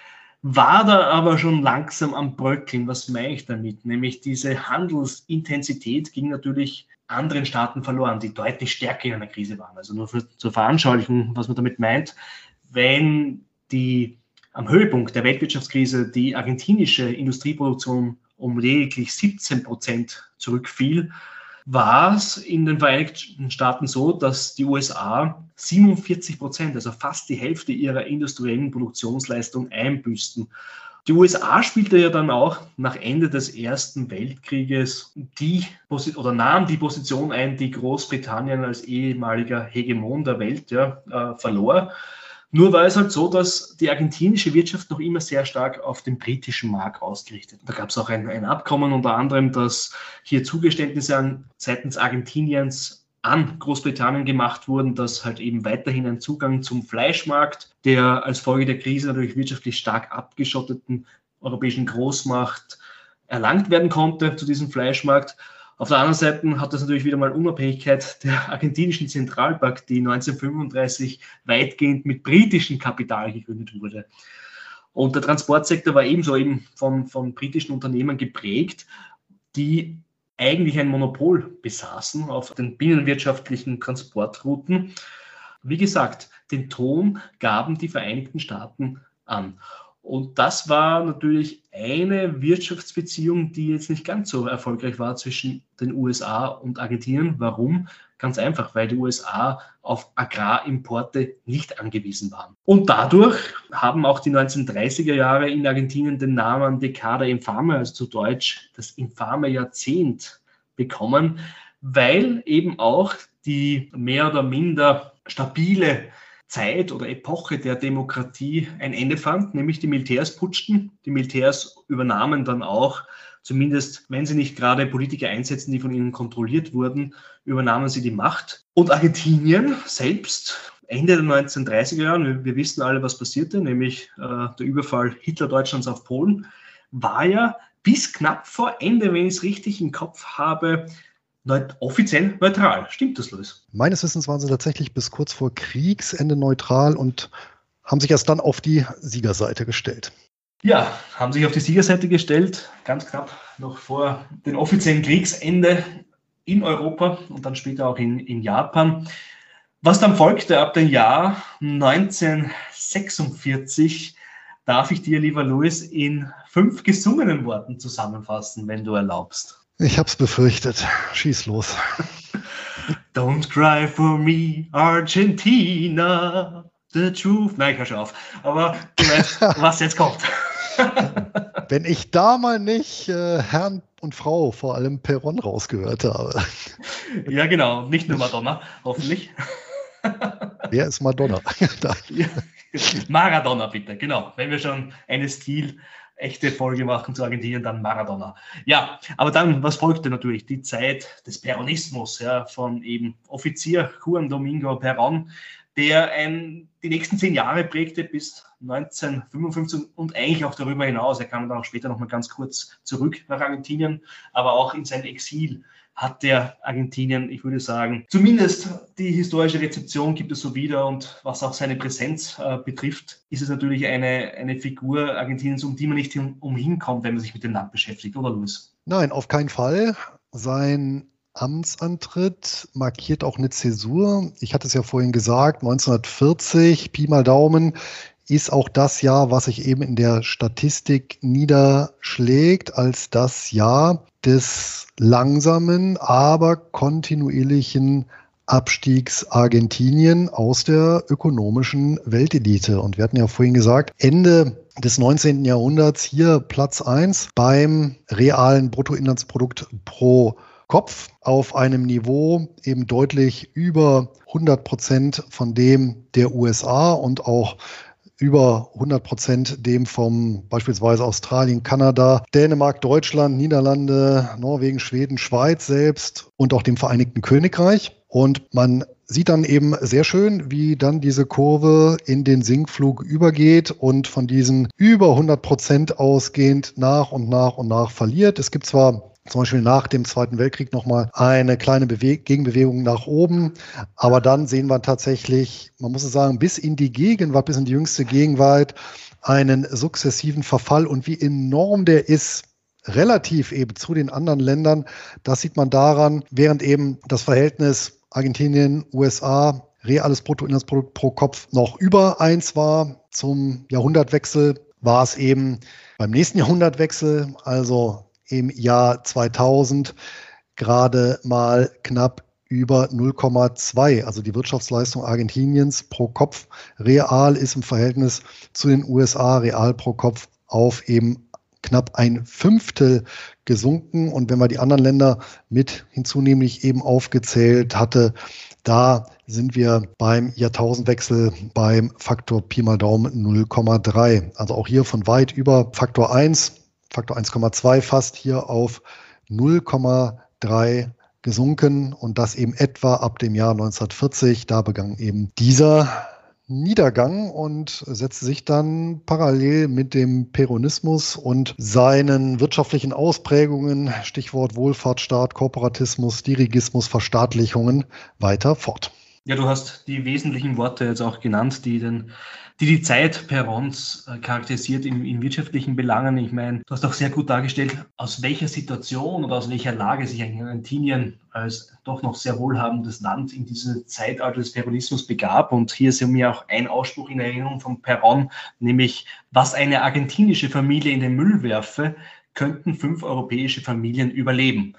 war da aber schon langsam am Bröckeln. Was meine ich damit? Nämlich diese Handelsintensität ging natürlich anderen Staaten verloren, die deutlich stärker in einer Krise waren. Also nur für, zur Veranschaulichung, was man damit meint, wenn die am Höhepunkt der Weltwirtschaftskrise die argentinische Industrieproduktion um lediglich siebzehn Prozent zurückfiel, war es in den Vereinigten Staaten so, dass die U S A siebenundvierzig Prozent, also fast die Hälfte ihrer industriellen Produktionsleistung einbüßten. Die U S A spielte ja dann auch nach Ende des Ersten Weltkrieges die oder nahm die Position ein, die Großbritannien als ehemaliger Hegemon der Welt ja, äh, verlor. Nur war es halt so, dass die argentinische Wirtschaft noch immer sehr stark auf den britischen Markt ausgerichtet. Da gab es auch ein, ein Abkommen unter anderem, dass hier Zugeständnisse an, seitens Argentiniens an Großbritannien gemacht wurden, dass halt eben weiterhin ein Zugang zum Fleischmarkt, der als Folge der Krise natürlich wirtschaftlich stark abgeschotteten europäischen Großmacht erlangt werden konnte zu diesem Fleischmarkt. Auf der anderen Seite hat das natürlich wieder mal Unabhängigkeit der argentinischen Zentralbank, die neunzehnhundertfünfunddreißig weitgehend mit britischem Kapital gegründet wurde. Und der Transportsektor war ebenso eben von, von britischen Unternehmen geprägt, die eigentlich ein Monopol besaßen auf den binnenwirtschaftlichen Transportrouten. Wie gesagt, den Ton gaben die Vereinigten Staaten an. Und das war natürlich eine Wirtschaftsbeziehung, die jetzt nicht ganz so erfolgreich war zwischen den U S A und Argentinien. Warum? Ganz einfach, weil die U S A auf Agrarimporte nicht angewiesen waren. Und dadurch haben auch die neunzehnhundertdreißiger Jahre in Argentinien den Namen Década Infame, also zu Deutsch das infame Jahrzehnt, bekommen, weil eben auch die mehr oder minder stabile Zeit oder Epoche der Demokratie ein Ende fand, nämlich die Militärs putschten. Die Militärs übernahmen dann auch, zumindest wenn sie nicht gerade Politiker einsetzen, die von ihnen kontrolliert wurden, übernahmen sie die Macht. Und Argentinien selbst, Ende der neunzehnhundertdreißiger Jahre, wir, wir wissen alle, was passierte, nämlich äh, der Überfall Hitler-Deutschlands auf Polen, war ja bis knapp vor Ende, wenn ich es richtig im Kopf habe, Neut- offiziell neutral. Stimmt das, Luis? Meines Wissens waren sie tatsächlich bis kurz vor Kriegsende neutral und haben sich erst dann auf die Siegerseite gestellt. Ja, haben sich auf die Siegerseite gestellt, ganz knapp noch vor dem offiziellen Kriegsende in Europa und dann später auch in, in Japan. Was dann folgte ab dem Jahr neunzehnhundertsechsundvierzig, darf ich dir, lieber Luis, in fünf gesungenen Worten zusammenfassen, wenn du erlaubst. Ich hab's befürchtet. Schieß los. Don't cry for me, Argentina. The truth. Nein, ich hör schon auf. Aber du weißt, was jetzt kommt. Wenn ich da mal nicht äh, Herrn und Frau, vor allem Perron, rausgehört habe. Ja, genau. Nicht nur Madonna, hoffentlich. Wer ist Madonna? Ja. Maradona, bitte. Genau. Wenn wir schon eine Stil echte Folge machen zu Argentinien, dann Maradona. Ja, aber dann, was folgte natürlich? Die Zeit des Peronismus, ja, von eben Offizier Juan Domingo Perón, der ein, die nächsten zehn Jahre prägte bis neunzehnhundertfünfundfünfzig und eigentlich auch darüber hinaus. Er kam dann auch später noch mal ganz kurz zurück nach Argentinien, aber auch in sein Exil hat der Argentinien, ich würde sagen, zumindest die historische Rezeption gibt es so wieder und was auch seine Präsenz äh, betrifft, ist es natürlich eine, eine Figur Argentiniens, um die man nicht hin, umhin kommt, wenn man sich mit dem Land beschäftigt, oder Luis? Nein, auf keinen Fall. Sein Amtsantritt markiert auch eine Zäsur. Ich hatte es ja vorhin gesagt, neunzehnhundertvierzig, Pi mal Daumen, ist auch das Jahr, was sich eben in der Statistik niederschlägt, als das Jahr des langsamen, aber kontinuierlichen Abstiegs Argentinien aus der ökonomischen Weltelite. Und wir hatten ja vorhin gesagt, Ende des neunzehnten Jahrhunderts hier Platz eins beim realen Bruttoinlandsprodukt pro Kopf auf einem Niveau eben deutlich über hundert Prozent von dem der U S A und auch über hundert Prozent dem vom beispielsweise Australien, Kanada, Dänemark, Deutschland, Niederlande, Norwegen, Schweden, Schweiz selbst und auch dem Vereinigten Königreich. Und man sieht dann eben sehr schön, wie dann diese Kurve in den Sinkflug übergeht und von diesen über hundert Prozent ausgehend nach und nach und nach verliert. Es gibt zwar zum Beispiel nach dem Zweiten Weltkrieg nochmal eine kleine Bewe- Gegenbewegung nach oben. Aber dann sehen wir tatsächlich, man muss es sagen, bis in die Gegenwart, bis in die jüngste Gegenwart, einen sukzessiven Verfall. Und wie enorm der ist, relativ eben zu den anderen Ländern, das sieht man daran, während eben das Verhältnis Argentinien, U S A, reales Bruttoinlandsprodukt pro Kopf noch über eins war zum Jahrhundertwechsel, war es eben beim nächsten Jahrhundertwechsel, also im Jahr zweitausend, gerade mal knapp über null Komma zwei. Also die Wirtschaftsleistung Argentiniens pro Kopf real ist im Verhältnis zu den U S A real pro Kopf auf eben knapp ein Fünftel gesunken. Und wenn wir die anderen Länder mit hinzunehmen, die ich eben aufgezählt hatte, da sind wir beim Jahrtausendwechsel beim Faktor Pi mal Daumen null Komma drei. Also auch hier von weit über Faktor eins, Faktor eins Komma zwei fast hier auf null Komma drei gesunken. Und das eben etwa ab dem Jahr neunzehnhundertvierzig. Da begann eben dieser Niedergang und setzte sich dann parallel mit dem Peronismus und seinen wirtschaftlichen Ausprägungen, Stichwort Wohlfahrtsstaat, Korporatismus, Dirigismus, Verstaatlichungen, weiter fort. Ja, du hast die wesentlichen Worte jetzt auch genannt, die den, die, die Zeit Perons äh, charakterisiert in, in wirtschaftlichen Belangen. Ich meine, du hast auch sehr gut dargestellt, aus welcher Situation oder aus welcher Lage sich Argentinien als doch noch sehr wohlhabendes Land in diese Zeitalter des Peronismus begab. Und hier ist mir auch ein Ausspruch in Erinnerung von Perón, nämlich, was eine argentinische Familie in den Müll werfe, könnten fünf europäische Familien überleben.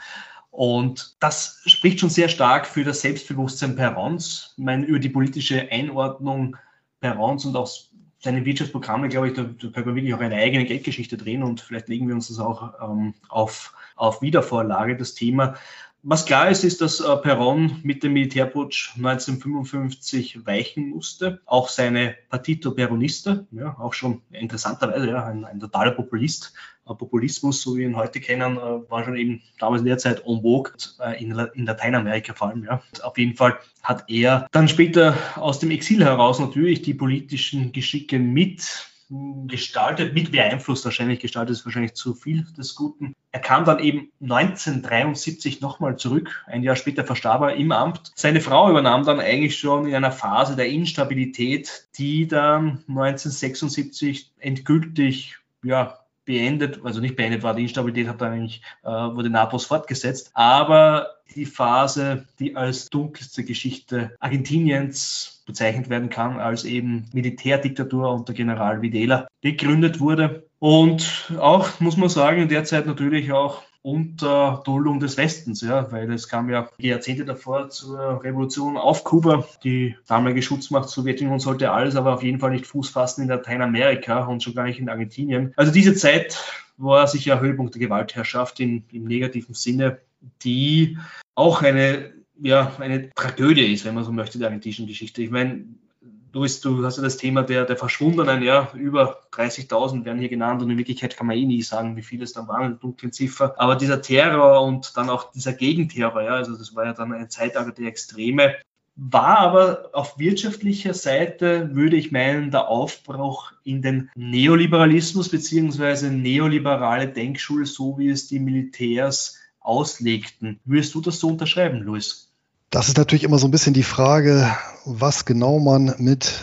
Und das spricht schon sehr stark für das Selbstbewusstsein Perons. Ich meine, über die politische Einordnung Perons und auch seine Wirtschaftsprogramme, glaube ich, da, da können wir wirklich auch eine eigene Geldgeschichte drehen und vielleicht legen wir uns das auch ähm, auf, auf Wiedervorlage, das Thema. Was klar ist, ist, dass äh, Perón mit dem Militärputsch neunzehnhundertfünfundfünfzig weichen musste. Auch seine Partito Peronista, ja, auch schon interessanterweise ja, ein, ein totaler Populist. Äh, Populismus, so wie wir ihn heute kennen, äh, war schon eben damals in der Zeit en vogue, äh, in, in Lateinamerika vor allem. Ja. Auf jeden Fall hat er dann später aus dem Exil heraus natürlich die politischen Geschicke mit gestaltet, mit beeinflusst wahrscheinlich, gestaltet ist wahrscheinlich zu viel des Guten. Er kam dann eben neunzehnhundertdreiundsiebzig nochmal zurück, ein Jahr später verstarb er im Amt. Seine Frau übernahm dann eigentlich schon in einer Phase der Instabilität, die dann neunzehnhundertsechsundsiebzig endgültig, ja, beendet, also nicht beendet war, die Instabilität hat dann eigentlich, äh, wurde nahtlos fortgesetzt, aber die Phase, die als dunkelste Geschichte Argentiniens bezeichnet werden kann, als eben Militärdiktatur unter General Videla gegründet wurde. Und auch, muss man sagen, derzeit natürlich auch unter Duldung des Westens, ja, weil es kam ja Jahrzehnte davor zur Revolution auf Kuba. Die damalige Schutzmacht Sowjetunion sollte alles, aber auf jeden Fall nicht Fuß fassen in Lateinamerika und schon gar nicht in Argentinien. Also diese Zeit war sicher Höhepunkt der Gewaltherrschaft in, im negativen Sinne, die auch eine, ja, eine Tragödie ist, wenn man so möchte, der argentinischen Geschichte. Ich meine, Du, bist, du hast ja das Thema der, der Verschwundenen, ja, über dreißigtausend werden hier genannt und in Wirklichkeit kann man eh nie sagen, wie viele es dann waren, eine dunkle Ziffer. Aber dieser Terror und dann auch dieser Gegenterror, ja, also das war ja dann eine Zeitalter der Extreme, war aber auf wirtschaftlicher Seite, würde ich meinen, der Aufbruch in den Neoliberalismus beziehungsweise neoliberale Denkschule, so wie es die Militärs auslegten. Würdest du das so unterschreiben, Luis? Das ist natürlich immer so ein bisschen die Frage, was genau man mit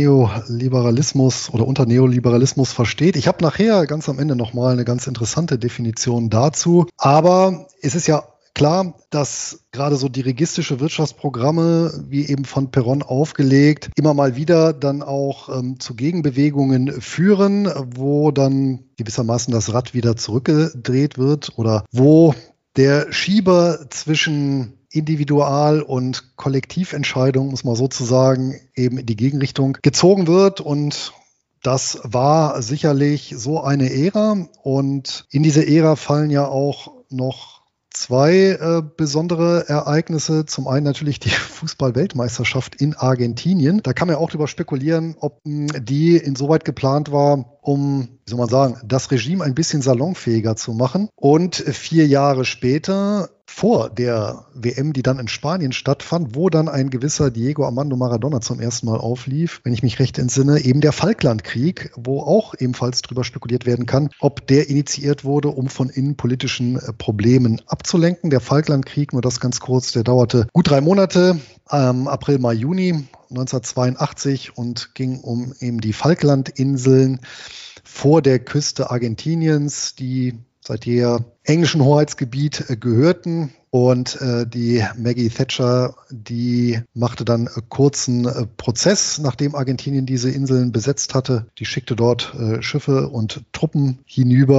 Neoliberalismus oder unter Neoliberalismus versteht. Ich habe nachher ganz am Ende nochmal eine ganz interessante Definition dazu. Aber es ist ja klar, dass gerade so dirigistische Wirtschaftsprogramme, wie eben von Perón aufgelegt, immer mal wieder dann auch ähm, zu Gegenbewegungen führen, wo dann gewissermaßen das Rad wieder zurückgedreht wird oder wo der Schieber zwischen Individual- und Kollektiventscheidung, muss man sozusagen, eben in die Gegenrichtung gezogen wird. Und das war sicherlich so eine Ära. Und in diese Ära fallen ja auch noch zwei äh, besondere Ereignisse. Zum einen natürlich die Fußball-Weltmeisterschaft in Argentinien. Da kann man ja auch drüber spekulieren, ob mh, die insoweit geplant war, um, wie soll man sagen, das Regime ein bisschen salonfähiger zu machen. Und vier Jahre später, vor der W M, die dann in Spanien stattfand, wo dann ein gewisser Diego Armando Maradona zum ersten Mal auflief, wenn ich mich recht entsinne, eben der Falklandkrieg, wo auch ebenfalls drüber spekuliert werden kann, ob der initiiert wurde, um von innenpolitischen Problemen abzulenken. Der Falklandkrieg, nur das ganz kurz, der dauerte gut drei Monate, ähm, April, Mai, Juni neunzehnhundertzweiundachtzig und ging um eben die Falklandinseln vor der Küste Argentiniens, die seit jeher englischen Hoheitsgebiet äh, gehörten. Und äh, die Maggie Thatcher, die machte dann äh, kurzen äh, Prozess, nachdem Argentinien diese Inseln besetzt hatte. Die schickte dort äh, Schiffe und Truppen hinüber.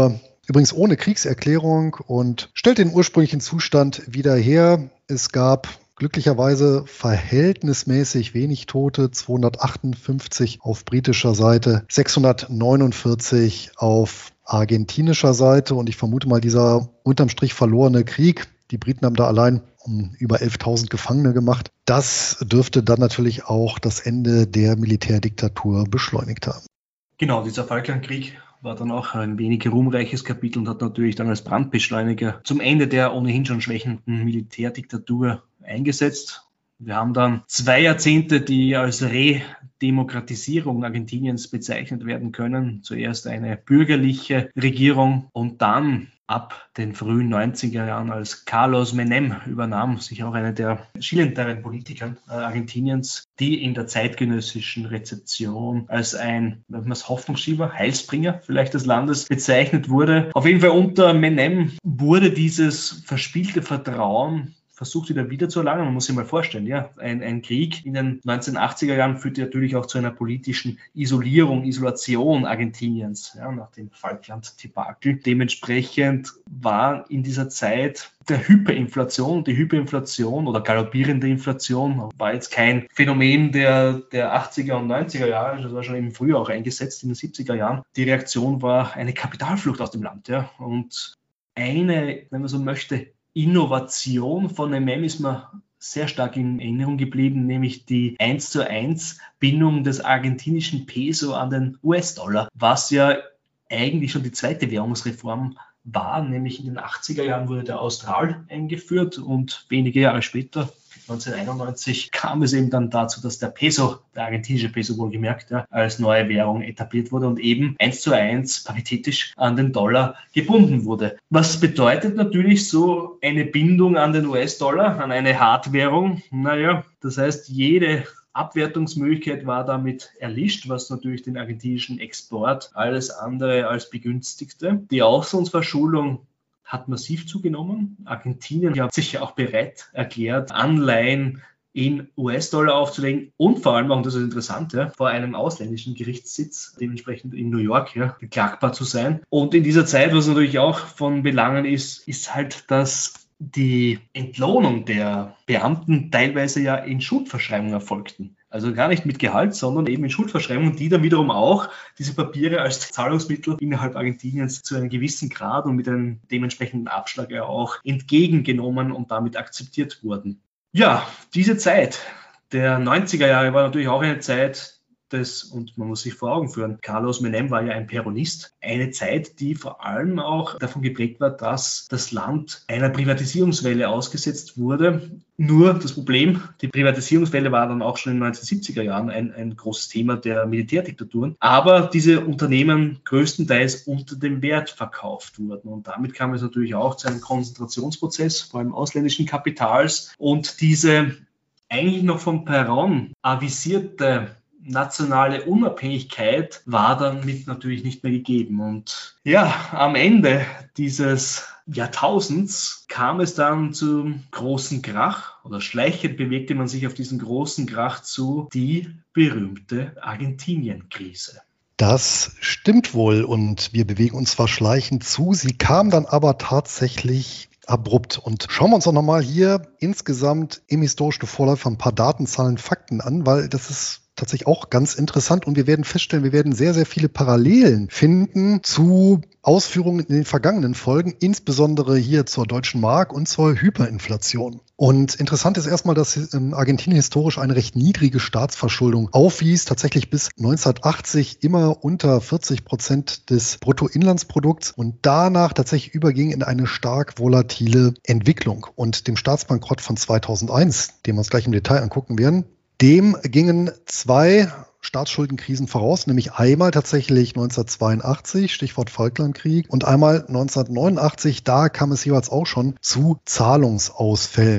übrigens ohne Kriegserklärung und stellt den ursprünglichen Zustand wieder her. Es gab glücklicherweise verhältnismäßig wenig Tote, zweihundertachtundfünfzig auf britischer Seite, sechshundertneunundvierzig auf argentinischer Seite und ich vermute mal, dieser unterm Strich verlorene Krieg, die Briten haben da allein um über elftausend Gefangene gemacht, das dürfte dann natürlich auch das Ende der Militärdiktatur beschleunigt haben. Genau, dieser Falklandkrieg war dann auch ein wenig ruhmreiches Kapitel und hat natürlich dann als Brandbeschleuniger zum Ende der ohnehin schon schwächenden Militärdiktatur eingesetzt. Wir haben dann zwei Jahrzehnte, die als Redemokratisierung Argentiniens bezeichnet werden können. Zuerst eine bürgerliche Regierung und dann ab den frühen neunziger Jahren, als Carlos Menem übernahm, sich auch einer der schillernderen Politiker äh, Argentiniens, die in der zeitgenössischen Rezeption als ein, wenn man es Hoffnungsschieber, Heilsbringer vielleicht des Landes bezeichnet wurde. Auf jeden Fall unter Menem wurde dieses verspielte Vertrauen versucht wieder wiederzuerlangen. Man muss sich mal vorstellen, ja, ein, ein Krieg in den neunzehnhundertachtziger Jahren führte natürlich auch zu einer politischen Isolierung, Isolation Argentiniens, ja, nach dem Falkland-Debakel. Dementsprechend war in dieser Zeit der Hyperinflation, die Hyperinflation oder galoppierende Inflation war jetzt kein Phänomen der, der achtziger und neunziger Jahre, das war schon im Frühjahr auch eingesetzt, in den siebziger Jahren. Die Reaktion war eine Kapitalflucht aus dem Land, ja, und eine, wenn man so möchte, Innovation von Menem ist mir sehr stark in Erinnerung geblieben, nämlich die eins zu eins Bindung des argentinischen Peso an den U S-Dollar, was ja eigentlich schon die zweite Währungsreform war, nämlich in den achtziger Jahren wurde der Austral eingeführt und wenige Jahre später, neunzehnhunderteinundneunzig, kam es eben dann dazu, dass der Peso, der argentinische Peso wohlgemerkt, ja, als neue Währung etabliert wurde und eben eins zu eins paritätisch an den Dollar gebunden wurde. Was bedeutet natürlich so eine Bindung an den U S-Dollar, an eine Hartwährung? Naja, das heißt, jede Abwertungsmöglichkeit war damit erlischt, was natürlich den argentinischen Export alles andere als begünstigte. Die Auslandsverschuldung hat massiv zugenommen. Argentinien hat sich ja auch bereit erklärt, Anleihen in U S-Dollar aufzulegen und vor allem, und das ist interessant, ja, vor einem ausländischen Gerichtssitz, dementsprechend in New York, ja, beklagbar zu sein. Und in dieser Zeit, was natürlich auch von Belangen ist, ist halt, dass die Entlohnung der Beamten teilweise ja in Schuldverschreibungen erfolgten. Also gar nicht mit Gehalt, sondern eben in Schuldverschreibungen, die dann wiederum auch diese Papiere als Zahlungsmittel innerhalb Argentiniens zu einem gewissen Grad und mit einem dementsprechenden Abschlag ja auch entgegengenommen und damit akzeptiert wurden. Ja, diese Zeit der neunziger Jahre war natürlich auch eine Zeit des, und man muss sich vor Augen führen, Carlos Menem war ja ein Peronist, eine Zeit, die vor allem auch davon geprägt war, dass das Land einer Privatisierungswelle ausgesetzt wurde. Nur das Problem, die Privatisierungswelle war dann auch schon in den neunzehnhundertsiebziger Jahren ein, ein großes Thema der Militärdiktaturen, aber diese Unternehmen größtenteils unter dem Wert verkauft wurden und damit kam es natürlich auch zu einem Konzentrationsprozess, vor allem ausländischen Kapitals, und diese eigentlich noch vom Perron avisierte nationale Unabhängigkeit war damit natürlich nicht mehr gegeben. Und ja, am Ende dieses Jahrtausends kam es dann zum großen Krach oder schleichend bewegte man sich auf diesen großen Krach zu, die berühmte Argentinien-Krise. Das stimmt wohl und wir bewegen uns zwar schleichend zu, sie kam dann aber tatsächlich abrupt. Und schauen wir uns doch nochmal hier insgesamt im historischen Vorlauf ein paar Daten, Zahlen, Fakten an, weil das ist tatsächlich auch ganz interessant und wir werden feststellen, wir werden sehr, sehr viele Parallelen finden zu Ausführungen in den vergangenen Folgen, insbesondere hier zur deutschen Mark und zur Hyperinflation. Und interessant ist erstmal, dass Argentinien historisch eine recht niedrige Staatsverschuldung aufwies, tatsächlich bis neunzehnhundertachtzig immer unter vierzig Prozent des Bruttoinlandsprodukts und danach tatsächlich überging in eine stark volatile Entwicklung. Und dem Staatsbankrott von zweitausendeins, den wir uns gleich im Detail angucken werden, dem gingen zwei Staatsschuldenkrisen voraus, nämlich einmal tatsächlich neunzehnhundertzweiundachtzig, Stichwort Falklandkrieg, und einmal neunzehnhundertneunundachtzig, da kam es jeweils auch schon zu Zahlungsausfällen.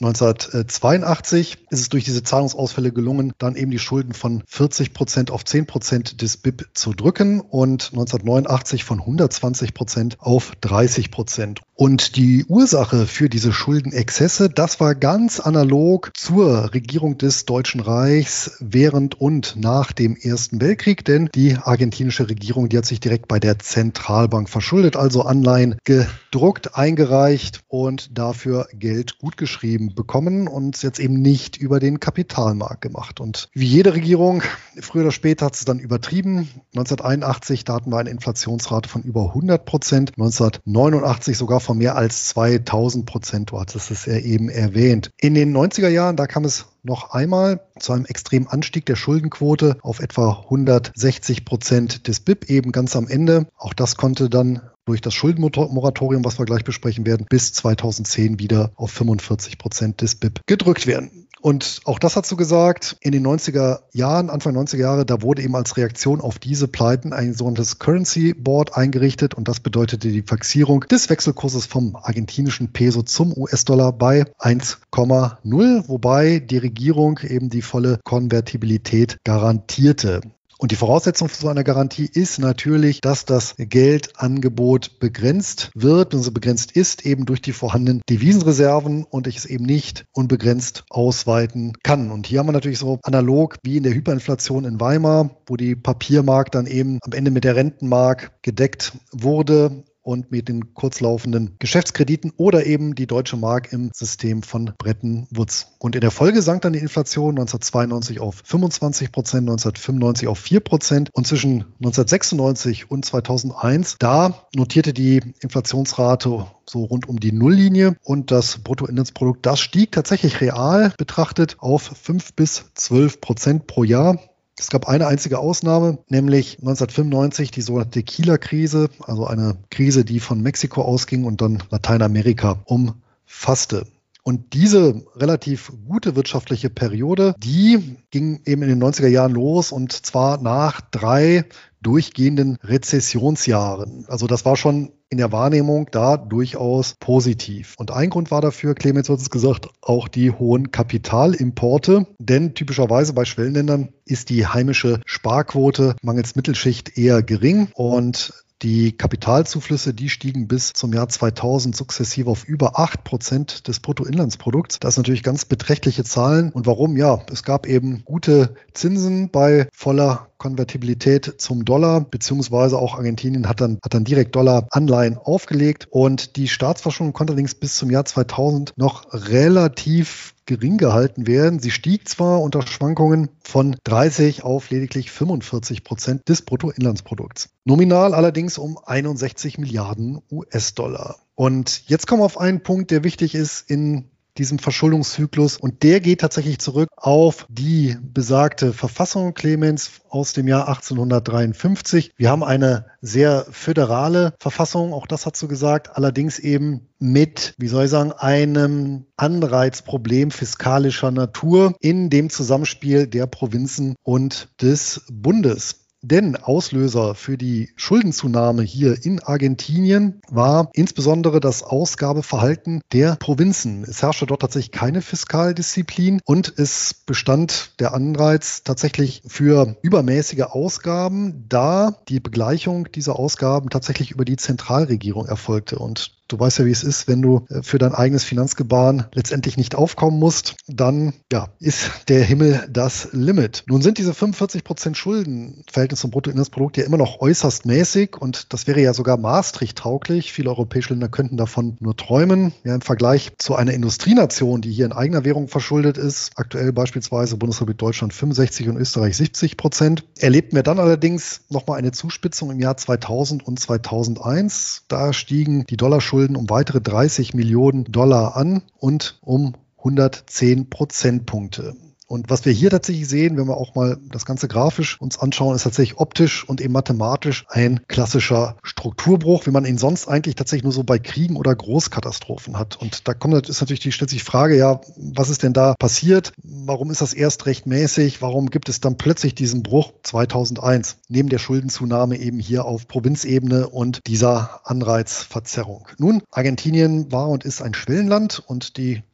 neunzehnhundertzweiundachtzig ist es durch diese Zahlungsausfälle gelungen, dann eben die Schulden von vierzig Prozent auf zehn Prozent des B I P zu drücken und neunzehnhundertneunundachtzig von hundertzwanzig Prozent auf dreißig Prozent. Und die Ursache für diese Schuldenexzesse, das war ganz analog zur Regierung des Deutschen Reichs während und nach dem Ersten Weltkrieg, denn die argentinische Regierung, die hat sich direkt bei der Zentralbank verschuldet, also Anleihen gedruckt, eingereicht und dafür Geld gutgeschrieben bekommen und jetzt eben nicht über den Kapitalmarkt gemacht. Und wie jede Regierung, früher oder später hat es dann übertrieben. neunzehnhunderteinundachtzig, da hatten wir eine Inflationsrate von über hundert Prozent, neunzehnhundertneunundachtzig sogar von mehr als zweitausend Prozent. Du hattest es ja eben erwähnt. In den neunziger Jahren, da kam es noch einmal zu einem extremen Anstieg der Schuldenquote auf etwa hundertsechzig Prozent des B I P, eben ganz am Ende. Auch das konnte dann durch das Schuldenmoratorium, was wir gleich besprechen werden, bis zweitausendzehn wieder auf fünfundvierzig Prozent des B I P gedrückt werden. Und auch das hat so gesagt, in den neunziger Jahren, Anfang neunziger Jahre, da wurde eben als Reaktion auf diese Pleiten ein sogenanntes Currency Board eingerichtet und das bedeutete die Fixierung des Wechselkurses vom argentinischen Peso zum U S-Dollar bei eins Komma null, wobei die Regierung eben die volle Konvertibilität garantierte. Und die Voraussetzung für so eine Garantie ist natürlich, dass das Geldangebot begrenzt wird, also begrenzt ist eben durch die vorhandenen Devisenreserven und ich es eben nicht unbegrenzt ausweiten kann. Und hier haben wir natürlich so analog wie in der Hyperinflation in Weimar, wo die Papiermark dann eben am Ende mit der Rentenmark gedeckt wurde und mit den kurzlaufenden Geschäftskrediten oder eben die deutsche Mark im System von Bretton Woods. Und in der Folge sank dann die Inflation neunzehnhundertzweiundneunzig auf fünfundzwanzig Prozent, neunzehnhundertfünfundneunzig auf vier Prozent und zwischen neunzehnhundertsechsundneunzig und zweitausendeins, da notierte die Inflationsrate so rund um die Nulllinie und das Bruttoinlandsprodukt, das stieg tatsächlich real betrachtet auf fünf bis zwölf Prozent pro Jahr. Es gab eine einzige Ausnahme, nämlich neunzehnhundertfünfundneunzig die sogenannte Tequila-Krise, also eine Krise, die von Mexiko ausging und dann Lateinamerika umfasste. Und diese relativ gute wirtschaftliche Periode, die ging eben in den neunziger Jahren los und zwar nach drei durchgehenden Rezessionsjahren. Also das war schon in der Wahrnehmung da durchaus positiv. Und ein Grund war dafür, Clemens hat es gesagt, auch die hohen Kapitalimporte. Denn typischerweise bei Schwellenländern ist die heimische Sparquote mangels Mittelschicht eher gering und die Kapitalzuflüsse, die stiegen bis zum Jahr zweitausend sukzessive auf über acht Prozent des Bruttoinlandsprodukts. Das sind natürlich ganz beträchtliche Zahlen. Und warum? Ja, es gab eben gute Zinsen bei voller Konvertibilität zum Dollar, beziehungsweise auch Argentinien hat dann, hat dann direkt Dollaranleihen aufgelegt und die Staatsverschuldung konnte allerdings bis zum Jahr zweitausend noch relativ gering gehalten werden. Sie stieg zwar unter Schwankungen von dreißig auf lediglich fünfundvierzig Prozent des Bruttoinlandsprodukts. Nominal allerdings um einundsechzig Milliarden U S-Dollar. Und jetzt kommen wir auf einen Punkt, der wichtig ist in diesem Verschuldungszyklus. Und der geht tatsächlich zurück auf die besagte Verfassung, Clemens, aus dem Jahr achtzehnhundertdreiundfünfzig. Wir haben eine sehr föderale Verfassung, auch das hat so gesagt, allerdings eben mit, wie soll ich sagen, einem Anreizproblem fiskalischer Natur in dem Zusammenspiel der Provinzen und des Bundes. Denn Auslöser für die Schuldenzunahme hier in Argentinien war insbesondere das Ausgabeverhalten der Provinzen. Es herrschte dort tatsächlich keine Fiskaldisziplin und es bestand der Anreiz tatsächlich für übermäßige Ausgaben, da die Begleichung dieser Ausgaben tatsächlich über die Zentralregierung erfolgte. Und du weißt ja, wie es ist, wenn du für dein eigenes Finanzgebaren letztendlich nicht aufkommen musst, dann ja, ist der Himmel das Limit. Nun sind diese fünfundvierzig Prozent Schulden, Verhältnis zum Bruttoinlandsprodukt, ja immer noch äußerst mäßig und das wäre ja sogar Maastricht-tauglich. Viele europäische Länder könnten davon nur träumen. Ja, im Vergleich zu einer Industrienation, die hier in eigener Währung verschuldet ist, aktuell beispielsweise Bundesrepublik Deutschland fünfundsechzig und Österreich siebzig Prozent, erlebten wir dann allerdings nochmal eine Zuspitzung im Jahr zweitausend und zweitausendeins. Da stiegen die Dollarschulden um weitere dreißig Millionen Dollar an und um hundertzehn Prozentpunkte. Und was wir hier tatsächlich sehen, wenn wir auch mal das Ganze grafisch uns anschauen, ist tatsächlich optisch und eben mathematisch ein klassischer Strukturbruch, wie man ihn sonst eigentlich tatsächlich nur so bei Kriegen oder Großkatastrophen hat. Und da kommt ist natürlich die, stellt sich die Frage, ja, was ist denn da passiert? Warum ist das erst recht mäßig? Warum gibt es dann plötzlich diesen Bruch zweitausendeins? Neben der Schuldenzunahme eben hier auf Provinzebene und dieser Anreizverzerrung. Nun, Argentinien war und ist ein Schwellenland und die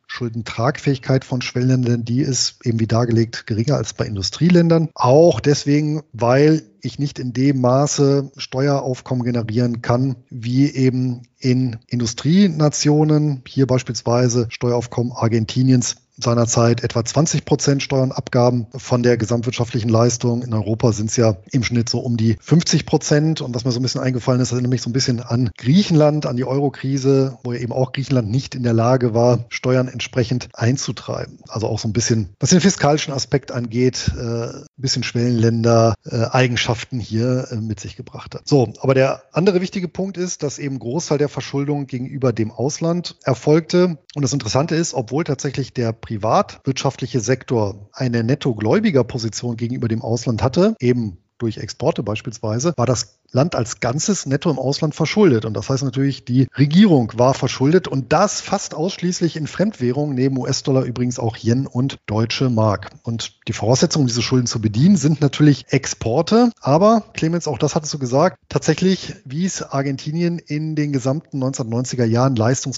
Schuldentragfähigkeit von Schwellenländern, die ist eben wie dargelegt geringer als bei Industrieländern. Auch deswegen, weil ich nicht in dem Maße Steueraufkommen generieren kann, wie eben in Industrienationen, hier beispielsweise Steueraufkommen Argentiniens seinerzeit etwa zwanzig Prozent Steuern abgaben von der gesamtwirtschaftlichen Leistung. In Europa sind es ja im Schnitt so um die fünfzig Prozent. Und was mir so ein bisschen eingefallen ist, erinnert mich so ein bisschen an Griechenland, an die Eurokrise, wo ja eben auch Griechenland nicht in der Lage war, Steuern entsprechend einzutreiben. Also auch so ein bisschen, was den fiskalischen Aspekt angeht, äh, ein bisschen Schwellenländer, äh, Eigenschaften hier äh, mit sich gebracht hat. So, aber der andere wichtige Punkt ist, dass eben Großteil der Verschuldung gegenüber dem Ausland erfolgte. Und das Interessante ist, obwohl tatsächlich der privatwirtschaftliche Sektor eine Nettogläubigerposition gegenüber dem Ausland hatte, eben durch Exporte beispielsweise, war das Land als Ganzes netto im Ausland verschuldet. Und das heißt natürlich, die Regierung war verschuldet und das fast ausschließlich in Fremdwährungen, neben U S-Dollar übrigens auch Yen und Deutsche Mark. Und die Voraussetzungen, diese Schulden zu bedienen, sind natürlich Exporte. Aber, Clemens, auch das hattest du gesagt, tatsächlich wies Argentinien in den gesamten neunzehnhundertneunziger Jahren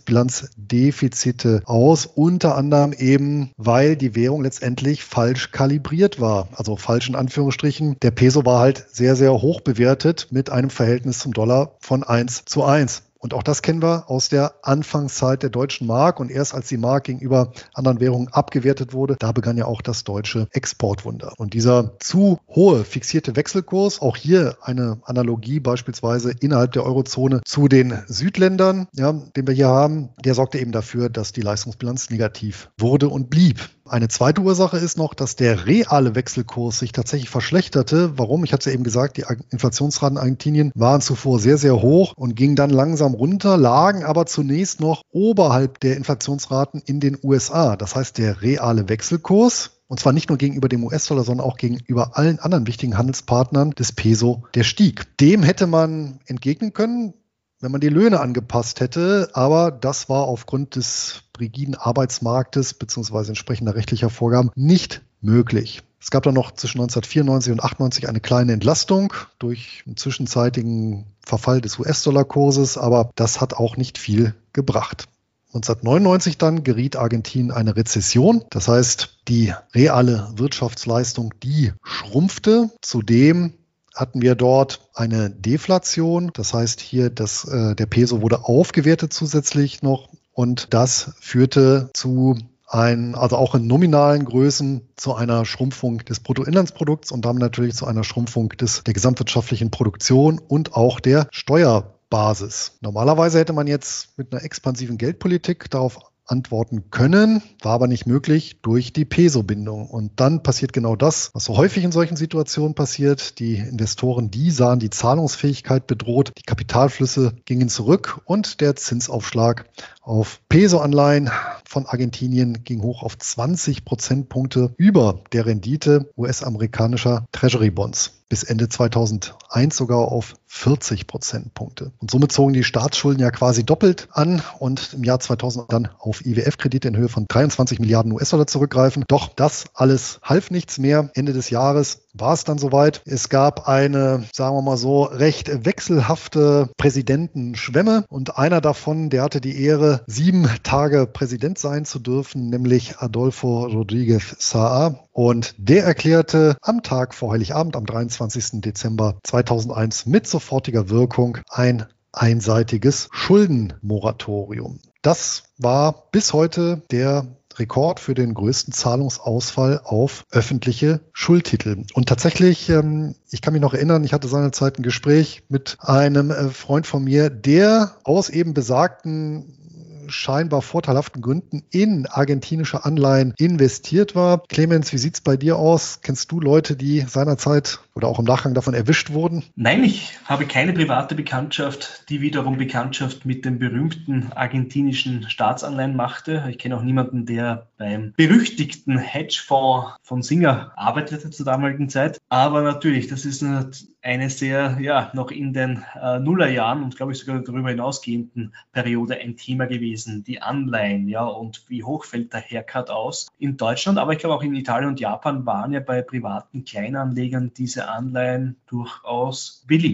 Leistungsbilanzdefizite aus, unter anderem eben, weil die Währung letztendlich falsch kalibriert war. Also falsch in Anführungsstrichen. Der Peso war halt sehr, sehr hoch bewertet mit einem Verhältnis zum Dollar von eins zu eins. Und auch das kennen wir aus der Anfangszeit der deutschen Mark. Und erst als die Mark gegenüber anderen Währungen abgewertet wurde, da begann ja auch das deutsche Exportwunder. Und dieser zu hohe fixierte Wechselkurs, auch hier eine Analogie beispielsweise innerhalb der Eurozone zu den Südländern, ja, den wir hier haben, der sorgte eben dafür, dass die Leistungsbilanz negativ wurde und blieb. Eine zweite Ursache ist noch, dass der reale Wechselkurs sich tatsächlich verschlechterte. Warum? Ich hatte es ja eben gesagt, die Inflationsraten in Argentinien waren zuvor sehr, sehr hoch und gingen dann langsam runter, lagen aber zunächst noch oberhalb der Inflationsraten in den U S A. Das heißt, der reale Wechselkurs, und zwar nicht nur gegenüber dem U S-Dollar, sondern auch gegenüber allen anderen wichtigen Handelspartnern des Peso, der stieg. Dem hätte man entgegnen können, wenn man die Löhne angepasst hätte, aber das war aufgrund des rigiden Arbeitsmarktes bzw. entsprechender rechtlicher Vorgaben nicht möglich. Es gab dann noch zwischen neunzehnhundertvierundneunzig und achtundneunzig eine kleine Entlastung durch einen zwischenzeitigen Verfall des U S-Dollar-Kurses, aber das hat auch nicht viel gebracht. neunzehnhundertneunundneunzig dann geriet Argentinien in eine Rezession. Das heißt, die reale Wirtschaftsleistung, die schrumpfte. Zudem hatten wir dort eine Deflation. Das heißt hier, dass äh, der Peso wurde aufgewertet zusätzlich noch und das führte zu ein, also auch in nominalen Größen zu einer Schrumpfung des Bruttoinlandsprodukts und damit natürlich zu einer Schrumpfung des, der gesamtwirtschaftlichen Produktion und auch der Steuerbasis. Normalerweise hätte man jetzt mit einer expansiven Geldpolitik darauf antworten können, war aber nicht möglich durch die Peso-Bindung. Und dann passiert genau das, was so häufig in solchen Situationen passiert. Die Investoren, die sahen die Zahlungsfähigkeit bedroht, die Kapitalflüsse gingen zurück und der Zinsaufschlag auf Peso-Anleihen von Argentinien ging hoch auf zwanzig Prozentpunkte über der Rendite U S-amerikanischer Treasury-Bonds. Bis Ende zweitausendeins sogar auf vierzig Prozentpunkte. Und somit zogen die Staatsschulden ja quasi doppelt an und im Jahr zweitausend dann auf I W F-Kredite in Höhe von dreiundzwanzig Milliarden U S-Dollar zurückgreifen. Doch das alles half nichts mehr. Ende des Jahres war es dann soweit. Es gab eine, sagen wir mal so, recht wechselhafte Präsidentenschwemme und einer davon, der hatte die Ehre, sieben Tage Präsident sein zu dürfen, nämlich Adolfo Rodríguez Saá. Und der erklärte am Tag vor Heiligabend, am dreiundzwanzigsten Dezember zweitausendeins mit sofortiger Wirkung ein einseitiges Schuldenmoratorium. Das war bis heute der Rekord für den größten Zahlungsausfall auf öffentliche Schuldtitel. Und tatsächlich, ähm, ich kann mich noch erinnern, ich hatte seinerzeit ein Gespräch mit einem äh, Freund von mir, der aus eben besagten scheinbar vorteilhaften Gründen in argentinische Anleihen investiert war. Clemens, wie sieht es bei dir aus? Kennst du Leute, die seinerzeit oder auch im Nachgang davon erwischt wurden? Nein, ich habe keine private Bekanntschaft, die wiederum Bekanntschaft mit den berühmten argentinischen Staatsanleihen machte. Ich kenne auch niemanden, der beim berüchtigten Hedgefonds von Singer arbeitete zur damaligen Zeit. Aber natürlich, das ist eine sehr, ja, noch in den äh, Nullerjahren und glaube ich sogar darüber hinausgehenden Periode ein Thema gewesen. Die Anleihen, ja, und wie hoch fällt der Haircut aus in Deutschland, aber ich glaube auch in Italien und Japan waren ja bei privaten Kleinanlegern diese Anleihen durchaus beliebt.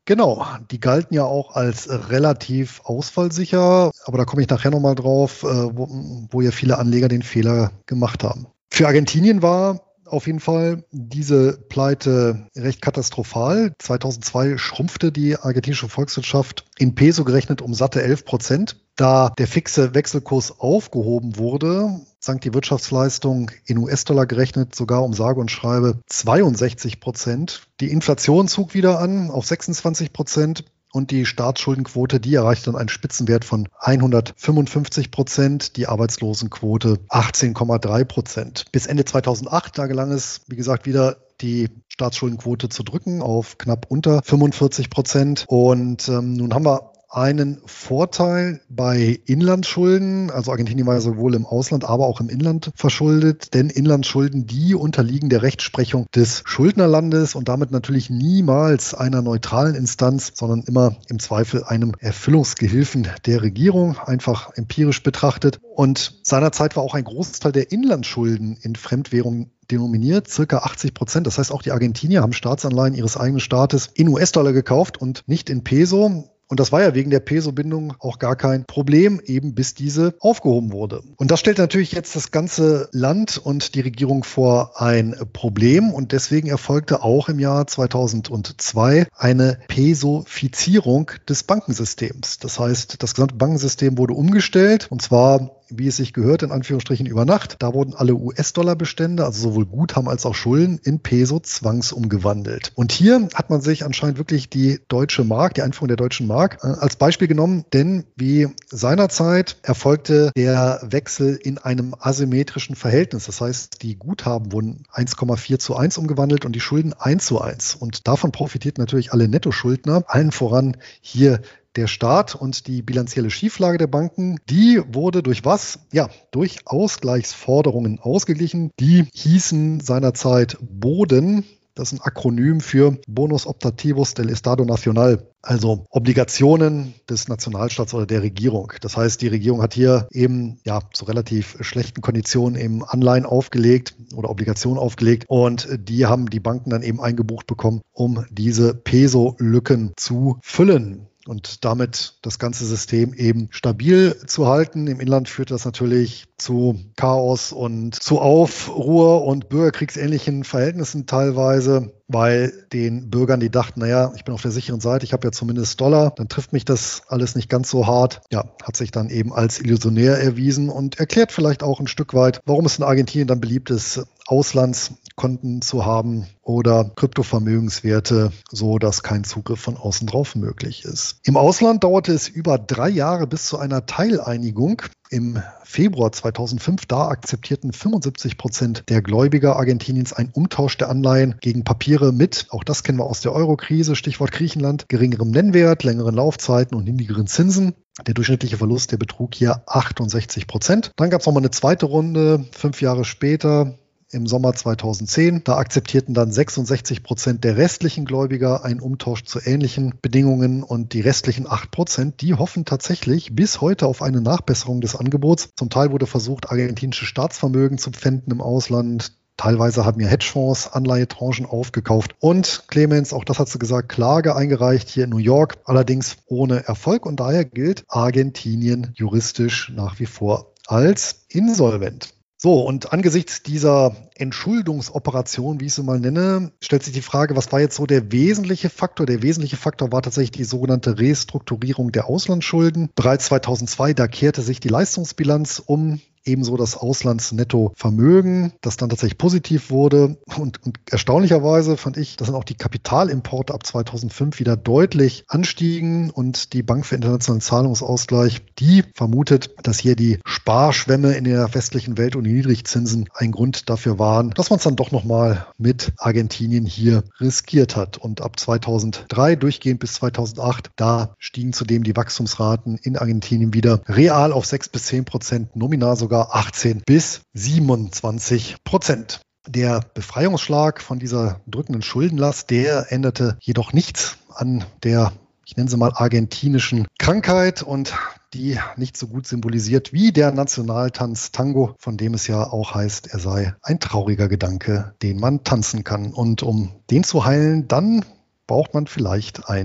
Genau, die galten ja auch als relativ ausfallsicher, aber da komme ich nachher nochmal drauf, wo, wo ja viele Anleger den Fehler gemacht haben. Für Argentinien war auf jeden Fall diese Pleite recht katastrophal. zweitausendzwei schrumpfte die argentinische Volkswirtschaft in Peso gerechnet um satte elf Prozent. Da der fixe Wechselkurs aufgehoben wurde, sank die Wirtschaftsleistung in U S-Dollar gerechnet sogar um sage und schreibe zweiundsechzig Prozent. Die Inflation zog wieder an auf sechsundzwanzig Prozent. Und die Staatsschuldenquote, die erreichte dann einen Spitzenwert von hundertfünfundfünfzig Prozent, die Arbeitslosenquote achtzehn Komma drei Prozent. Bis Ende zweitausendacht, da gelang es, wie gesagt, wieder die Staatsschuldenquote zu drücken auf knapp unter fünfundvierzig Prozent. Und ähm, nun haben wir einen Vorteil bei Inlandsschulden. Also Argentinien war ja sowohl im Ausland, aber auch im Inland verschuldet. Denn Inlandsschulden, die unterliegen der Rechtsprechung des Schuldnerlandes und damit natürlich niemals einer neutralen Instanz, sondern immer im Zweifel einem Erfüllungsgehilfen der Regierung, einfach empirisch betrachtet. Und seinerzeit war auch ein Großteil der Inlandsschulden in Fremdwährung denominiert, circa achtzig Prozent. Das heißt, auch die Argentinier haben Staatsanleihen ihres eigenen Staates in U S-Dollar gekauft und nicht in Peso. Und das war ja wegen der Peso-Bindung auch gar kein Problem, eben bis diese aufgehoben wurde. Und das stellt natürlich jetzt das ganze Land und die Regierung vor ein Problem. Und deswegen erfolgte auch im Jahr zweitausendzwei eine Pesofizierung des Bankensystems. Das heißt, das gesamte Bankensystem wurde umgestellt, und zwar, wie es sich gehört, in Anführungsstrichen über Nacht. Da wurden alle U S-Dollar-Bestände, also sowohl Guthaben als auch Schulden, in Peso zwangsumgewandelt. Und hier hat man sich anscheinend wirklich die deutsche Mark, die Einführung der deutschen Mark, als Beispiel genommen, denn wie seinerzeit erfolgte der Wechsel in einem asymmetrischen Verhältnis. Das heißt, die Guthaben wurden eins Komma vier zu eins umgewandelt und die Schulden eins zu eins. Und davon profitierten natürlich alle Nettoschuldner, allen voran hier der Staat, und die bilanzielle Schieflage der Banken, die wurde durch was? Ja, durch Ausgleichsforderungen ausgeglichen. Die hießen seinerzeit BODEN. Das ist ein Akronym für Bonos Optativos del Estado Nacional, also Obligationen des Nationalstaats oder der Regierung. Das heißt, die Regierung hat hier eben ja zu relativ schlechten Konditionen eben Anleihen aufgelegt oder Obligationen aufgelegt, und die haben die Banken dann eben eingebucht bekommen, um diese Peso-Lücken zu füllen und damit das ganze System eben stabil zu halten. Im Inland führt das natürlich zu Chaos und zu Aufruhr und bürgerkriegsähnlichen Verhältnissen teilweise, weil den Bürgern, die dachten, naja, ich bin auf der sicheren Seite, ich habe ja zumindest Dollar, dann trifft mich das alles nicht ganz so hart. Ja, hat sich dann eben als illusionär erwiesen und erklärt vielleicht auch ein Stück weit, warum es in Argentinien dann beliebt ist, Auslandskonten zu haben oder Kryptovermögenswerte, so dass kein Zugriff von außen drauf möglich ist. Im Ausland dauerte es über drei Jahre bis zu einer Teileinigung. Im Februar zweitausendfünf, da akzeptierten fünfundsiebzig Prozent der Gläubiger Argentiniens einen Umtausch der Anleihen gegen Papiere mit, auch das kennen wir aus der Euro-Krise, Stichwort Griechenland, geringerem Nennwert, längeren Laufzeiten und niedrigeren Zinsen. Der durchschnittliche Verlust, der betrug hier achtundsechzig Prozent. Dann gab es nochmal eine zweite Runde, fünf Jahre später, im Sommer zweitausendzehn. Da akzeptierten dann sechsundsechzig Prozent der restlichen Gläubiger einen Umtausch zu ähnlichen Bedingungen, und die restlichen acht Prozent, die hoffen tatsächlich bis heute auf eine Nachbesserung des Angebots. Zum Teil wurde versucht, argentinische Staatsvermögen zu pfänden im Ausland. Teilweise haben ja Hedgefonds Anleihetranchen aufgekauft. Und Clemens, auch das hat sie gesagt, Klage eingereicht hier in New York, allerdings ohne Erfolg. Und daher gilt Argentinien juristisch nach wie vor als insolvent. So, und angesichts dieser Entschuldungsoperation, wie ich sie mal nenne, stellt sich die Frage, was war jetzt so der wesentliche Faktor? Der wesentliche Faktor war tatsächlich die sogenannte Restrukturierung der Auslandsschulden. Bereits zweitausendzwei, da kehrte sich die Leistungsbilanz um. Ebenso das Auslandsnettovermögen, das dann tatsächlich positiv wurde. Und, und erstaunlicherweise fand ich, dass dann auch die Kapitalimporte ab zweitausendfünf wieder deutlich anstiegen. Und die Bank für internationalen Zahlungsausgleich, die vermutet, dass hier die Sparschwämme in der westlichen Welt und die Niedrigzinsen ein Grund dafür waren, dass man es dann doch nochmal mit Argentinien hier riskiert hat. Und ab zweitausenddrei durchgehend bis zweitausendacht, da stiegen zudem die Wachstumsraten in Argentinien wieder real auf sechs bis zehn Prozent, nominal sogar achtzehn bis siebenundzwanzig Prozent. Der Befreiungsschlag von dieser drückenden Schuldenlast, der änderte jedoch nichts an der, ich nenne sie mal, argentinischen Krankheit, und die nicht so gut symbolisiert wie der Nationaltanz Tango, von dem es ja auch heißt, er sei ein trauriger Gedanke, den man tanzen kann. Und um den zu heilen, dann braucht man vielleicht eine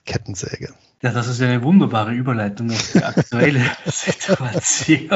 Kettensäge. Ja, das ist eine wunderbare Überleitung auf die aktuelle Situation.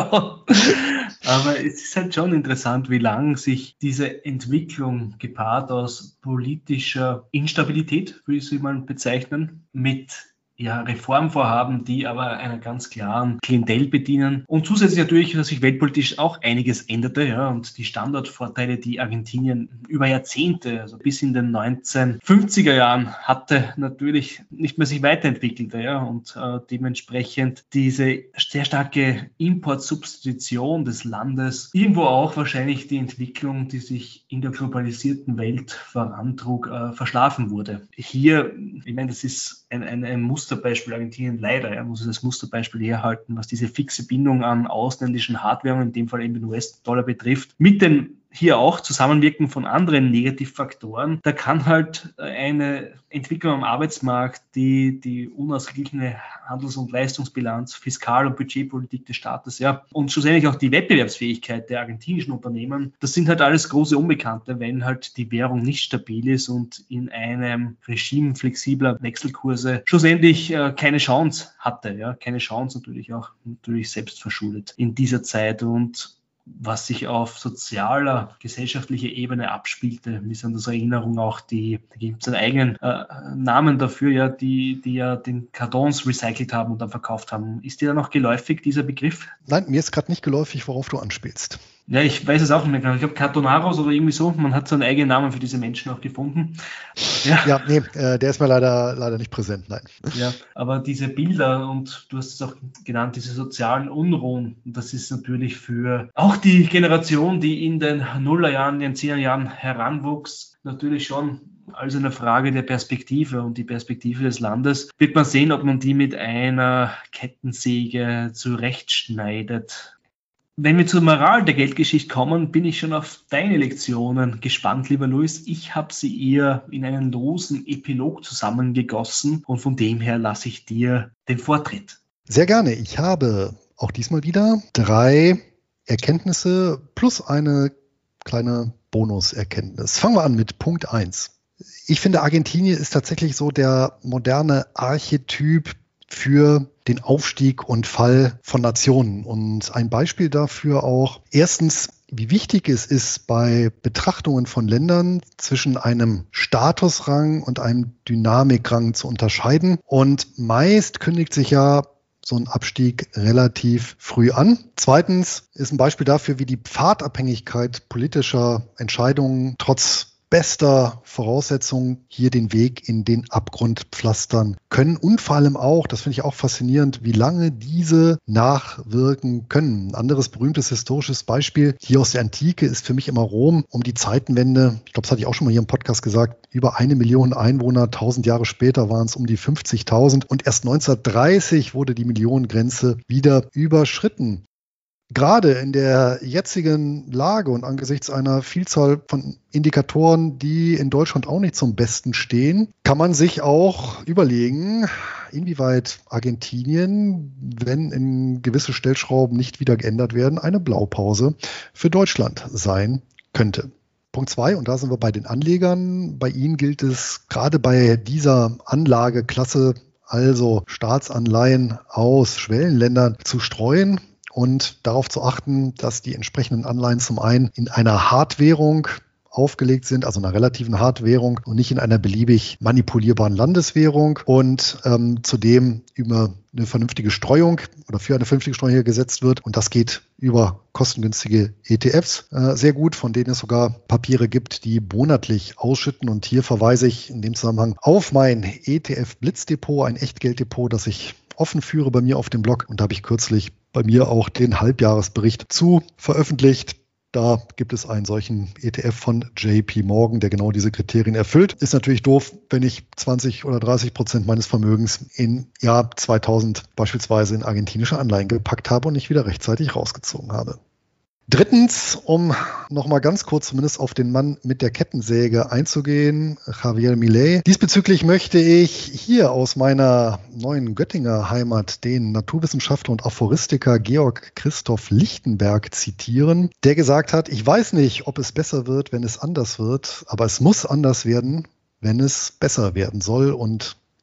Aber es ist halt schon interessant, wie lange sich diese Entwicklung gepaart aus politischer Instabilität, würde ich sie mal bezeichnen, mit ja, Reformvorhaben, die aber einer ganz klaren Klientel bedienen. Und zusätzlich natürlich, dass sich weltpolitisch auch einiges änderte, ja, und die Standortvorteile, die Argentinien über Jahrzehnte, also bis in den neunzehnhundertfünfziger Jahren hatte, natürlich nicht mehr sich weiterentwickelte, ja, und äh, dementsprechend diese sehr starke Importsubstitution des Landes, irgendwo auch wahrscheinlich die Entwicklung, die sich in der globalisierten Welt vorantrug, äh, verschlafen wurde. Hier, ich meine, das ist ein, ein, ein Muster Musterbeispiel Argentinien leider, ja, muss es als Musterbeispiel herhalten, was diese fixe Bindung an ausländischen Hardware, in dem Fall eben den U S-Dollar betrifft, mit dem hier auch Zusammenwirken von anderen Negativfaktoren. Da kann halt eine Entwicklung am Arbeitsmarkt, die die unausgeglichene Handels- und Leistungsbilanz, Fiskal- und Budgetpolitik des Staates, ja, und schlussendlich auch die Wettbewerbsfähigkeit der argentinischen Unternehmen, das sind halt alles große Unbekannte, wenn halt die Währung nicht stabil ist und in einem Regime flexibler Wechselkurse schlussendlich äh, keine Chance hatte, ja, keine Chance natürlich auch natürlich selbst verschuldet in dieser Zeit. Und was sich auf sozialer, gesellschaftlicher Ebene abspielte, ist an der Erinnerung auch die, da gibt es einen eigenen äh, Namen dafür, ja, die, die ja den Kartons recycelt haben und dann verkauft haben. Ist dir da noch geläufig, dieser Begriff? Nein, mir ist gerade nicht geläufig, worauf du anspielst. Ja, ich weiß es auch nicht mehr genau. Ich glaube, Cartonaros oder irgendwie so. Man hat so einen eigenen Namen für diese Menschen auch gefunden. Ja, ja nee, äh, der ist mir leider, leider nicht präsent, nein. Ja, aber diese Bilder und du hast es auch genannt, diese sozialen Unruhen, das ist natürlich für auch die Generation, die in den Nullerjahren, in den Zehnerjahren heranwuchs, natürlich schon als eine Frage der Perspektive und die Perspektive des Landes. Wird man sehen, ob man die mit einer Kettensäge zurechtschneidet. Wenn wir zur Moral der Geldgeschichte kommen, bin ich schon auf deine Lektionen gespannt, lieber Luis. Ich habe sie eher in einen losen Epilog zusammengegossen und von dem her lasse ich dir den Vortritt. Sehr gerne. Ich habe auch diesmal wieder drei Erkenntnisse plus eine kleine Bonuserkenntnis. Fangen wir an mit Punkt eins. Ich finde, Argentinien ist tatsächlich so der moderne Archetyp für den Aufstieg und Fall von Nationen. Und ein Beispiel dafür auch, erstens, wie wichtig es ist, bei Betrachtungen von Ländern zwischen einem Statusrang und einem Dynamikrang zu unterscheiden. Und meist kündigt sich ja so ein Abstieg relativ früh an. Zweitens ist ein Beispiel dafür, wie die Pfadabhängigkeit politischer Entscheidungen trotz bester Voraussetzungen hier den Weg in den Abgrund pflastern können und vor allem auch, das finde ich auch faszinierend, wie lange diese nachwirken können. Ein anderes berühmtes historisches Beispiel hier aus der Antike ist für mich immer Rom um die Zeitenwende. Ich glaube, das hatte ich auch schon mal hier im Podcast gesagt, über eine Million Einwohner, tausend Jahre später waren es um die fünfzigtausend und erst neunzehnhundertdreißig wurde die Millionengrenze wieder überschritten. Gerade in der jetzigen Lage und angesichts einer Vielzahl von Indikatoren, die in Deutschland auch nicht zum Besten stehen, kann man sich auch überlegen, inwieweit Argentinien, wenn in gewisse Stellschrauben nicht wieder geändert werden, eine Blaupause für Deutschland sein könnte. Punkt zwei, und da sind wir bei den Anlegern. Bei ihnen gilt es gerade bei dieser Anlageklasse, also Staatsanleihen aus Schwellenländern, zu streuen und darauf zu achten, dass die entsprechenden Anleihen zum einen in einer Hardwährung aufgelegt sind, also einer relativen Hardwährung und nicht in einer beliebig manipulierbaren Landeswährung und ähm, zudem über eine vernünftige Streuung oder für eine vernünftige Streuung hier gesetzt wird. Und das geht über kostengünstige E T Fs äh, sehr gut, von denen es sogar Papiere gibt, die monatlich ausschütten. Und hier verweise ich in dem Zusammenhang auf mein E T F-Blitzdepot, ein Echtgelddepot, das ich offen führe bei mir auf dem Blog. Und da habe ich kürzlich bei mir auch den Halbjahresbericht zu veröffentlicht. Da gibt es einen solchen E T F von J P Morgan, der genau diese Kriterien erfüllt. Ist natürlich doof, wenn ich zwanzig oder dreißig Prozent meines Vermögens im Jahr zweitausend beispielsweise in argentinische Anleihen gepackt habe und nicht wieder rechtzeitig rausgezogen habe. Drittens, um nochmal ganz kurz zumindest auf den Mann mit der Kettensäge einzugehen, Javier Milei. Diesbezüglich möchte ich hier aus meiner neuen Göttinger Heimat den Naturwissenschaftler und Aphoristiker Georg Christoph Lichtenberg zitieren, der gesagt hat, ich weiß nicht, ob es besser wird, wenn es anders wird, aber es muss anders werden, wenn es besser werden soll. Und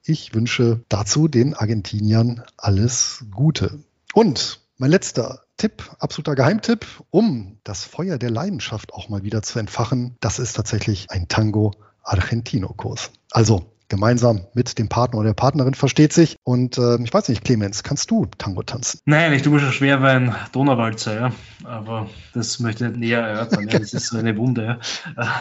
ich wünsche dazu den Argentiniern alles Gute. Und mein letzter Tipp, absoluter Geheimtipp, um das Feuer der Leidenschaft auch mal wieder zu entfachen, das ist tatsächlich ein Tango Argentino-Kurs. Also gemeinsam mit dem Partner oder der Partnerin, versteht sich. Und äh, ich weiß nicht, Clemens, kannst du Tango tanzen? Nein, ich tue mir schon schwer bei einem Donauwalzer, ja. Aber das möchte ich nicht näher erörtern. Ja. Das ist so eine Wunde. Ja.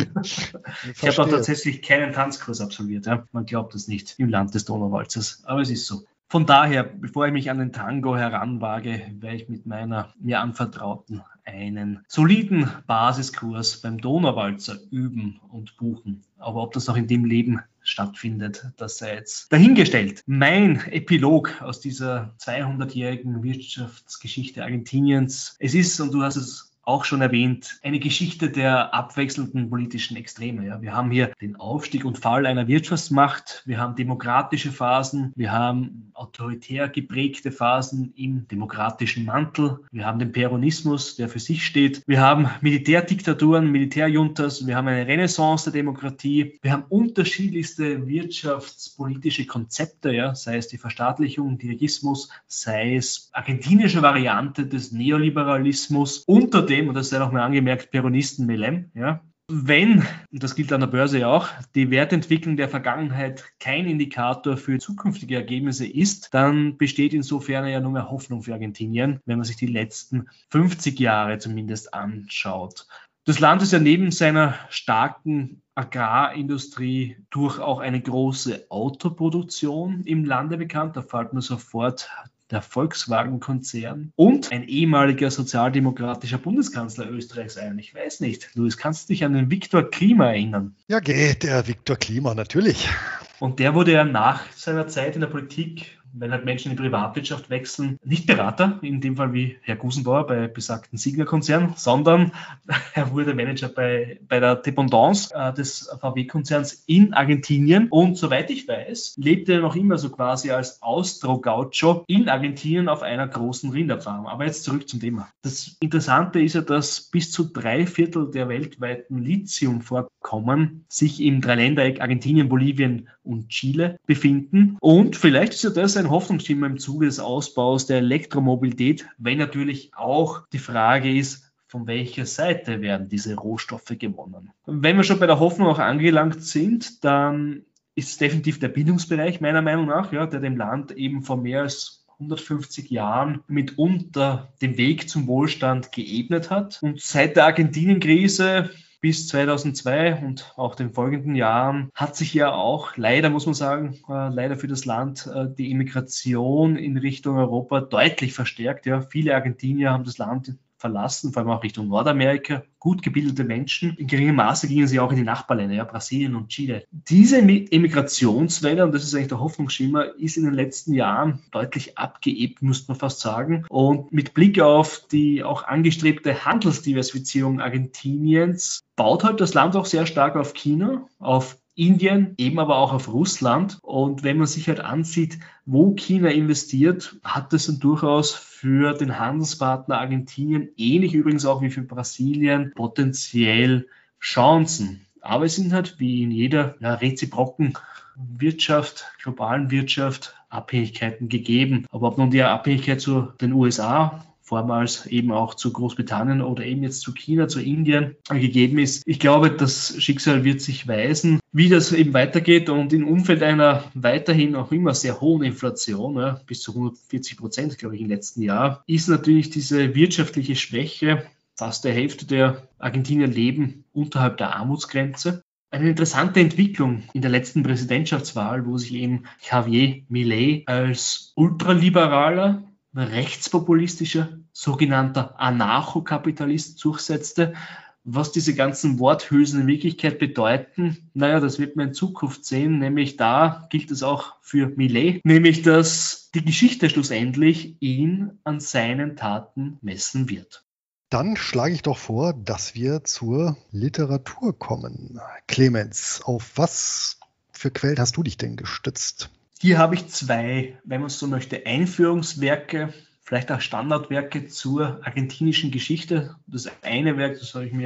Ich habe auch tatsächlich keinen Tanzkurs absolviert. Ja. Man glaubt es nicht im Land des Donauwalzers. Aber es ist so. Von daher, bevor ich mich an den Tango heranwage, werde ich mit meiner mir anvertrauten einen soliden Basiskurs beim Donauwalzer üben und buchen. Aber ob das noch in dem Leben stattfindet, das sei jetzt dahingestellt. Mein Epilog aus dieser zweihundertjährigen Wirtschaftsgeschichte Argentiniens. Es ist, und du hast es auch schon erwähnt, eine Geschichte der abwechselnden politischen Extreme. Ja. Wir haben hier den Aufstieg und Fall einer Wirtschaftsmacht, wir haben demokratische Phasen, wir haben autoritär geprägte Phasen im demokratischen Mantel, wir haben den Peronismus, der für sich steht, wir haben Militärdiktaturen, Militärjuntas, wir haben eine Renaissance der Demokratie, wir haben unterschiedlichste wirtschaftspolitische Konzepte, ja, sei es die Verstaatlichung, Dirigismus, sei es argentinische Variante des Neoliberalismus, unter dem, und das sei noch mal angemerkt, Peronisten Melem, ja. Wenn, und das gilt an der Börse ja auch, die Wertentwicklung der Vergangenheit kein Indikator für zukünftige Ergebnisse ist, dann besteht insofern ja nur mehr Hoffnung für Argentinien, wenn man sich die letzten fünfzig Jahre zumindest anschaut. Das Land ist ja neben seiner starken Agrarindustrie durch auch eine große Autoproduktion im Lande bekannt. Da fällt mir sofort der Volkswagen-Konzern und ein ehemaliger sozialdemokratischer Bundeskanzler Österreichs ein. Ich weiß nicht, Luis, kannst du dich an den Viktor Klima erinnern? Ja, geht, der Viktor Klima, natürlich. Und der wurde ja nach seiner Zeit in der Politik, wenn halt Menschen in die Privatwirtschaft wechseln, nicht Berater, in dem Fall wie Herr Gusenbauer bei besagten Signa-Konzern, sondern er wurde Manager bei, bei der Dependance äh, des V W-Konzerns in Argentinien. Und soweit ich weiß, lebte er noch immer so quasi als Austro-Gaucho in Argentinien auf einer großen Rinderfarm. Aber jetzt zurück zum Thema. Das Interessante ist ja, dass bis zu drei Viertel der weltweiten Lithiumvorkommen sich im Dreiländereck Argentinien, Bolivien und Chile befinden. Und vielleicht ist ja das ein Hoffnungsschimmer im Zuge des Ausbaus der Elektromobilität, wenn natürlich auch die Frage ist, von welcher Seite werden diese Rohstoffe gewonnen. Wenn wir schon bei der Hoffnung auch angelangt sind, dann ist definitiv der Bildungsbereich meiner Meinung nach, ja, der dem Land eben vor mehr als hundertfünfzig Jahren mitunter den Weg zum Wohlstand geebnet hat. Und seit der Argentinien-Krise bis zweitausendzwei und auch den folgenden Jahren hat sich ja auch leider, muss man sagen, äh, leider für das Land äh, die Immigration in Richtung Europa deutlich verstärkt. Ja. Viele Argentinier haben das Land verlassen, vor allem auch Richtung Nordamerika. Gut gebildete Menschen. In geringem Maße gingen sie auch in die Nachbarländer, ja, Brasilien und Chile. Diese Emigrationswelle, und das ist eigentlich der Hoffnungsschimmer, ist in den letzten Jahren deutlich abgeebbt, muss man fast sagen. Und mit Blick auf die auch angestrebte Handelsdiversifizierung Argentiniens baut halt das Land auch sehr stark auf China, auf Indien, eben aber auch auf Russland. Und wenn man sich halt ansieht, wo China investiert, hat das dann durchaus für den Handelspartner Argentinien, ähnlich übrigens auch wie für Brasilien, potenziell Chancen. Aber es sind halt wie in jeder ja, reziproken Wirtschaft, globalen Wirtschaft, Abhängigkeiten gegeben. Aber ob nun die Abhängigkeit zu den U S A, vormals eben auch zu Großbritannien oder eben jetzt zu China, zu Indien gegeben ist. Ich glaube, das Schicksal wird sich weisen, wie das eben weitergeht, und im Umfeld einer weiterhin auch immer sehr hohen Inflation, ja, bis zu hundertvierzig Prozent, glaube ich, im letzten Jahr, ist natürlich diese wirtschaftliche Schwäche, fast der Hälfte der Argentinier leben unterhalb der Armutsgrenze. Eine interessante Entwicklung in der letzten Präsidentschaftswahl, wo sich eben Javier Milei als ultraliberaler, rechtspopulistischer, sogenannter Anarchokapitalist durchsetzte. Was diese ganzen Worthülsen in Wirklichkeit bedeuten, naja, das wird man in Zukunft sehen, nämlich da gilt es auch für Milei, nämlich dass die Geschichte schlussendlich ihn an seinen Taten messen wird. Dann schlage ich doch vor, dass wir zur Literatur kommen. Clemens, auf was für Quellen hast du dich denn gestützt? Hier habe ich zwei, wenn man so möchte, Einführungswerke, vielleicht auch Standardwerke zur argentinischen Geschichte. Das eine Werk, das habe ich mir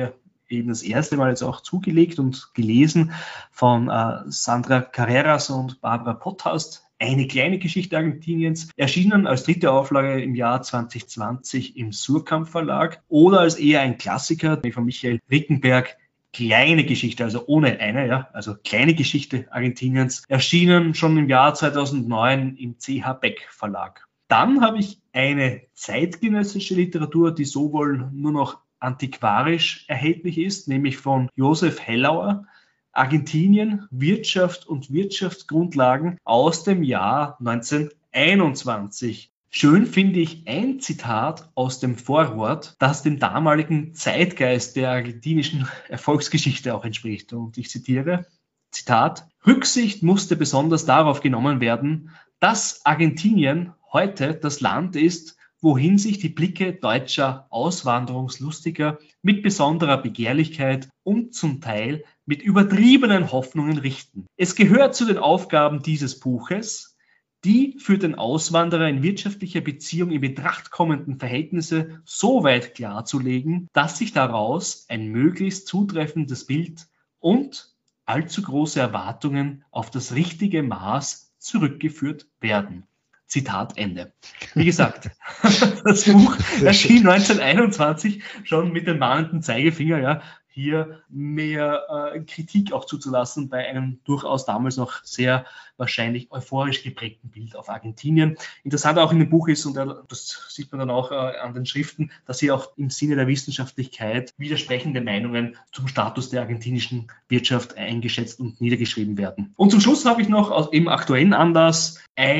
eben das erste Mal jetzt auch zugelegt und gelesen von äh, Sandra Carreras und Barbara Potthast. Eine kleine Geschichte Argentiniens, erschienen als dritte Auflage im Jahr zwanzig zwanzig im Surkamp Verlag oder als eher ein Klassiker von Michael Rickenberg, Kleine Geschichte, also ohne eine, ja, also Kleine Geschichte Argentiniens, erschienen schon im Jahr zweitausendneun im C H Beck Verlag. Dann habe ich eine zeitgenössische Literatur, die sowohl nur noch antiquarisch erhältlich ist, nämlich von Josef Hellauer, Argentinien, Wirtschaft und Wirtschaftsgrundlagen aus dem Jahr neunzehnhunderteinundzwanzig. Schön finde ich ein Zitat aus dem Vorwort, das dem damaligen Zeitgeist der argentinischen Erfolgsgeschichte auch entspricht. Und ich zitiere, Zitat, Rücksicht musste besonders darauf genommen werden, dass Argentinien heute das Land ist, wohin sich die Blicke deutscher Auswanderungslustiger mit besonderer Begehrlichkeit und zum Teil mit übertriebenen Hoffnungen richten. Es gehört zu den Aufgaben dieses Buches, die für den Auswanderer in wirtschaftlicher Beziehung in Betracht kommenden Verhältnisse so weit klarzulegen, dass sich daraus ein möglichst zutreffendes Bild und allzu große Erwartungen auf das richtige Maß zurückgeführt werden. Zitat Ende. Wie gesagt, das Buch erschien neunzehnhunderteinundzwanzig schon mit dem mahnenden Zeigefinger, ja, hier mehr äh, Kritik auch zuzulassen bei einem durchaus damals noch sehr wahrscheinlich euphorisch geprägten Bild auf Argentinien. Interessant auch in dem Buch ist, und das sieht man dann auch äh, an den Schriften, dass hier auch im Sinne der Wissenschaftlichkeit widersprechende Meinungen zum Status der argentinischen Wirtschaft eingeschätzt und niedergeschrieben werden. Und zum Schluss habe ich noch aus dem aktuellen Anlass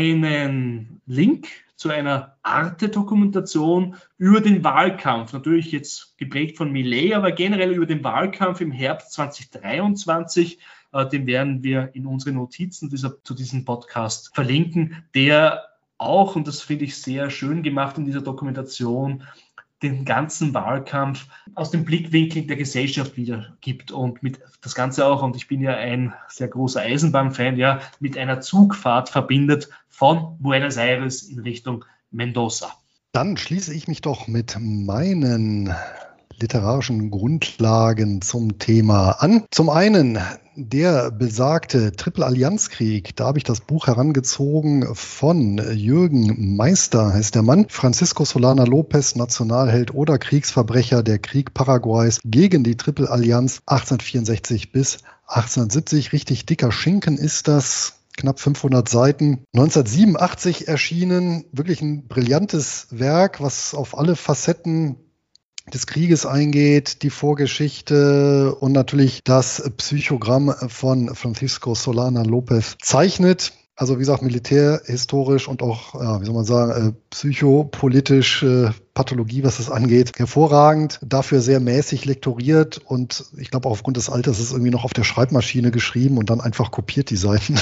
einen Link zu einer Arte-Dokumentation über den Wahlkampf, natürlich jetzt geprägt von Milei, aber generell über den Wahlkampf im Herbst zweitausenddreiundzwanzig. Äh, den werden wir in unseren Notizen dieser, zu diesem Podcast verlinken, der auch, und das finde ich sehr schön gemacht in dieser Dokumentation, den ganzen Wahlkampf aus dem Blickwinkel der Gesellschaft wiedergibt und mit das Ganze auch, und ich bin ja ein sehr großer Eisenbahnfan, ja, mit einer Zugfahrt verbindet von Buenos Aires in Richtung Mendoza. Dann schließe ich mich doch mit meinen literarischen Grundlagen zum Thema an. Zum einen der besagte Triple-Allianz-Krieg. Da habe ich das Buch herangezogen von Jürgen Meister, heißt der Mann. Francisco Solana Lopez, Nationalheld oder Kriegsverbrecher, der Krieg Paraguays gegen die Triple-Allianz achtzehnhundertvierundsechzig bis achtzehnhundertsiebzig. Richtig dicker Schinken ist das. Knapp fünfhundert Seiten. neunzehnhundertsiebenundachtzig erschienen. Wirklich ein brillantes Werk, was auf alle Facetten des Krieges eingeht, die Vorgeschichte und natürlich das Psychogramm von Francisco Solana Lopez zeichnet. Also wie gesagt, militärhistorisch und auch, ja, wie soll man sagen, äh, psychopolitisch, äh, Pathologie, was das angeht, hervorragend. Dafür sehr mäßig lektoriert und ich glaube auch aufgrund des Alters ist es irgendwie noch auf der Schreibmaschine geschrieben und dann einfach kopiert die Seiten.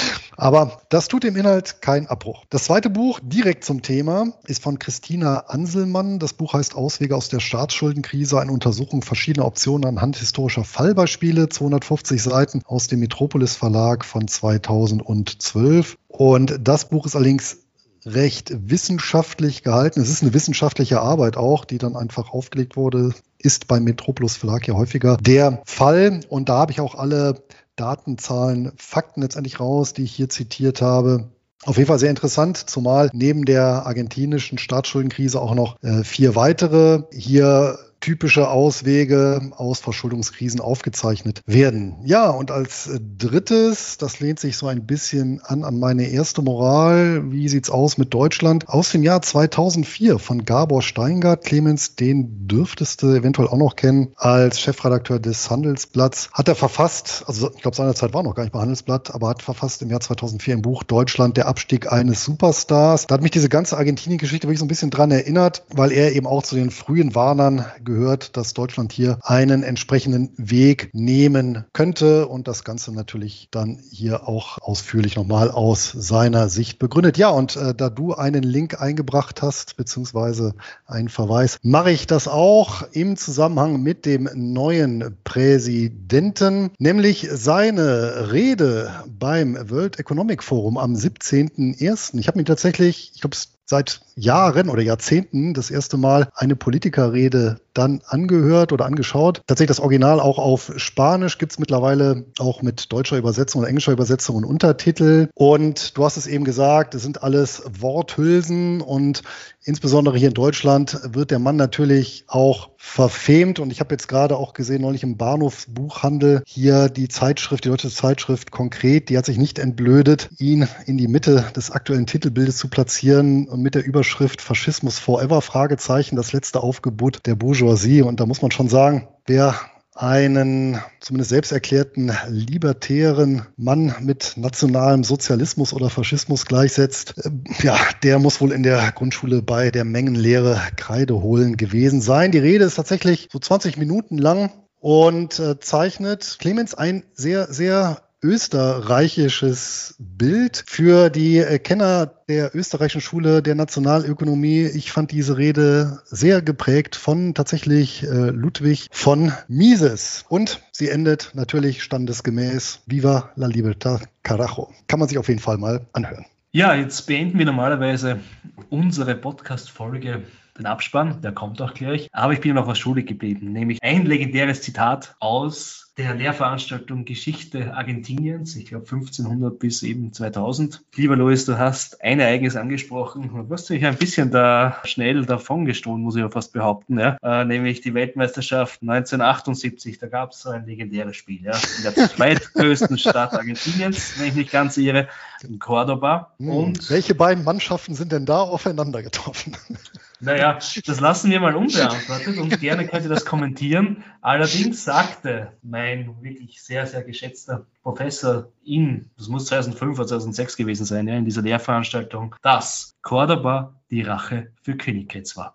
Aber das tut dem Inhalt keinen Abbruch. Das zweite Buch, direkt zum Thema, ist von Christina Anselmann. Das Buch heißt Auswege aus der Staatsschuldenkrise, eine Untersuchung verschiedener Optionen anhand historischer Fallbeispiele, zweihundertfünfzig Seiten aus dem Metropolis Verlag von zweitausendzwölf. Und das Buch ist allerdings recht wissenschaftlich gehalten. Es ist eine wissenschaftliche Arbeit auch, die dann einfach aufgelegt wurde, ist beim Metropolis Verlag ja häufiger der Fall. Und da habe ich auch alle Daten, Zahlen, Fakten letztendlich raus, die ich hier zitiert habe. Auf jeden Fall sehr interessant, zumal neben der argentinischen Staatsschuldenkrise auch noch äh, vier weitere hier typische Auswege aus Verschuldungskrisen aufgezeichnet werden. Ja, und als drittes, das lehnt sich so ein bisschen an an meine erste Moral, wie sieht's aus mit Deutschland? Aus dem Jahr zweitausendvier von Gabor Steingart. Clemens, den dürftest du eventuell auch noch kennen, als Chefredakteur des Handelsblatts. Hat er verfasst, also ich glaube seinerzeit war noch gar nicht bei Handelsblatt, aber hat verfasst im Jahr zweitausendvier ein Buch Deutschland, der Abstieg eines Superstars. Da hat mich diese ganze Argentinien-Geschichte wirklich so ein bisschen dran erinnert, weil er eben auch zu den frühen Warnern gehört, dass Deutschland hier einen entsprechenden Weg nehmen könnte und das Ganze natürlich dann hier auch ausführlich nochmal aus seiner Sicht begründet. Ja, und äh, da du einen Link eingebracht hast, beziehungsweise einen Verweis, mache ich das auch im Zusammenhang mit dem neuen Präsidenten, nämlich seine Rede beim World Economic Forum am siebzehnten ersten Ich habe mir tatsächlich, ich glaube, seit Jahren oder Jahrzehnten das erste Mal eine Politikerrede dann angehört oder angeschaut. Tatsächlich das Original auch auf Spanisch, gibt es mittlerweile auch mit deutscher Übersetzung oder englischer Übersetzung und Untertitel. Und du hast es eben gesagt, es sind alles Worthülsen und insbesondere hier in Deutschland wird der Mann natürlich auch verfemt. Und ich habe jetzt gerade auch gesehen, neulich im Bahnhofsbuchhandel hier die Zeitschrift, die deutsche Zeitschrift Konkret, die hat sich nicht entblödet, ihn in die Mitte des aktuellen Titelbildes zu platzieren und mit der Überschrift Faschismus Forever, Fragezeichen, das letzte Aufgebot der Bourgeoisie. Und da muss man schon sagen, wer einen zumindest selbsterklärten libertären Mann mit nationalem Sozialismus oder Faschismus gleichsetzt, äh, ja, der muss wohl in der Grundschule bei der Mengenlehre Kreide holen gewesen sein. Die Rede ist tatsächlich so zwanzig Minuten lang und äh, zeichnet Clemens ein sehr, sehr österreichisches Bild für die äh, Kenner der österreichischen Schule der Nationalökonomie. Ich fand diese Rede sehr geprägt von tatsächlich äh, Ludwig von Mises. Und sie endet natürlich standesgemäß Viva la Libertad, carajo. Kann man sich auf jeden Fall mal anhören. Ja, jetzt beenden wir normalerweise unsere Podcast-Folge. Den Abspann, der kommt auch gleich. Aber ich bin noch was schuldig geblieben, nämlich ein legendäres Zitat aus der Lehrveranstaltung Geschichte Argentiniens, ich glaube fünfzehnhundert bis eben zweitausend. Lieber Louis, du hast ein Ereignis angesprochen, du hast dich ein bisschen da schnell davon gestohlen, muss ich ja fast behaupten, ja? Äh, nämlich die Weltmeisterschaft neunzehnhundertachtundsiebzig, da gab es so ein legendäres Spiel, ja? In der zweitgrößten Stadt Argentiniens, wenn ich nicht ganz irre, in Cordoba. Hm, Und welche beiden Mannschaften sind denn da aufeinander getroffen? Naja, das lassen wir mal unbeantwortet und gerne könnt ihr das kommentieren. Allerdings sagte mein wirklich sehr, sehr geschätzter Professor in, das muss zweitausendfünf oder zweitausendsechs gewesen sein, ja, in dieser Lehrveranstaltung, dass Cordoba die Rache für Königgrätz war.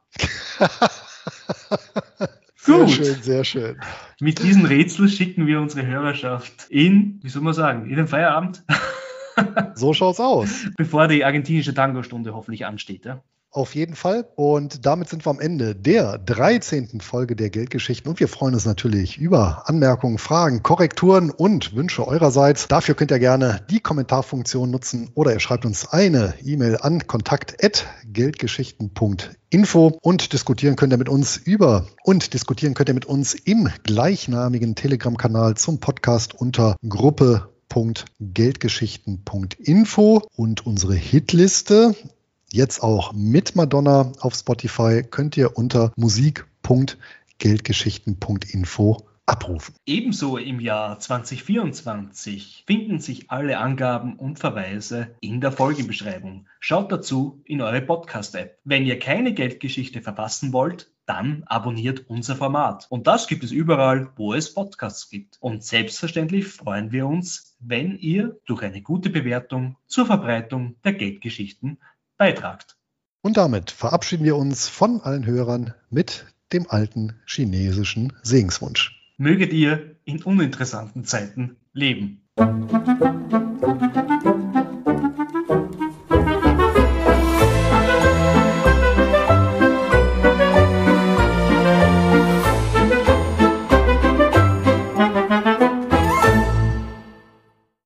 Sehr Gut. schön, sehr schön. Mit diesem Rätsel schicken wir unsere Hörerschaft in, wie soll man sagen, in den Feierabend. So schaut's aus. Bevor die argentinische Tango-Stunde hoffentlich ansteht, ja. Auf jeden Fall. Und damit sind wir am Ende der dreizehnten Folge der Geldgeschichten. Und wir freuen uns natürlich über Anmerkungen, Fragen, Korrekturen und Wünsche eurerseits. Dafür könnt ihr gerne die Kommentarfunktion nutzen oder ihr schreibt uns eine E-Mail an kontakt at geldgeschichten punkt info und diskutieren könnt ihr mit uns über und diskutieren könnt ihr mit uns im gleichnamigen Telegram-Kanal zum Podcast unter Gruppe punkt geldgeschichten punkt info und unsere Hitliste jetzt auch mit Madonna auf Spotify könnt ihr unter musik punkt geldgeschichten punkt info abrufen. Ebenso im Jahr zwanzig vierundzwanzig finden sich alle Angaben und Verweise in der Folgenbeschreibung. Schaut dazu in eure Podcast-App. Wenn ihr keine Geldgeschichte verpassen wollt, dann abonniert unser Format. Und das gibt es überall, wo es Podcasts gibt. Und selbstverständlich freuen wir uns, wenn ihr durch eine gute Bewertung zur Verbreitung der Geldgeschichten beitragt. Und damit verabschieden wir uns von allen Hörern mit dem alten chinesischen Segenswunsch. Möget ihr in uninteressanten Zeiten leben.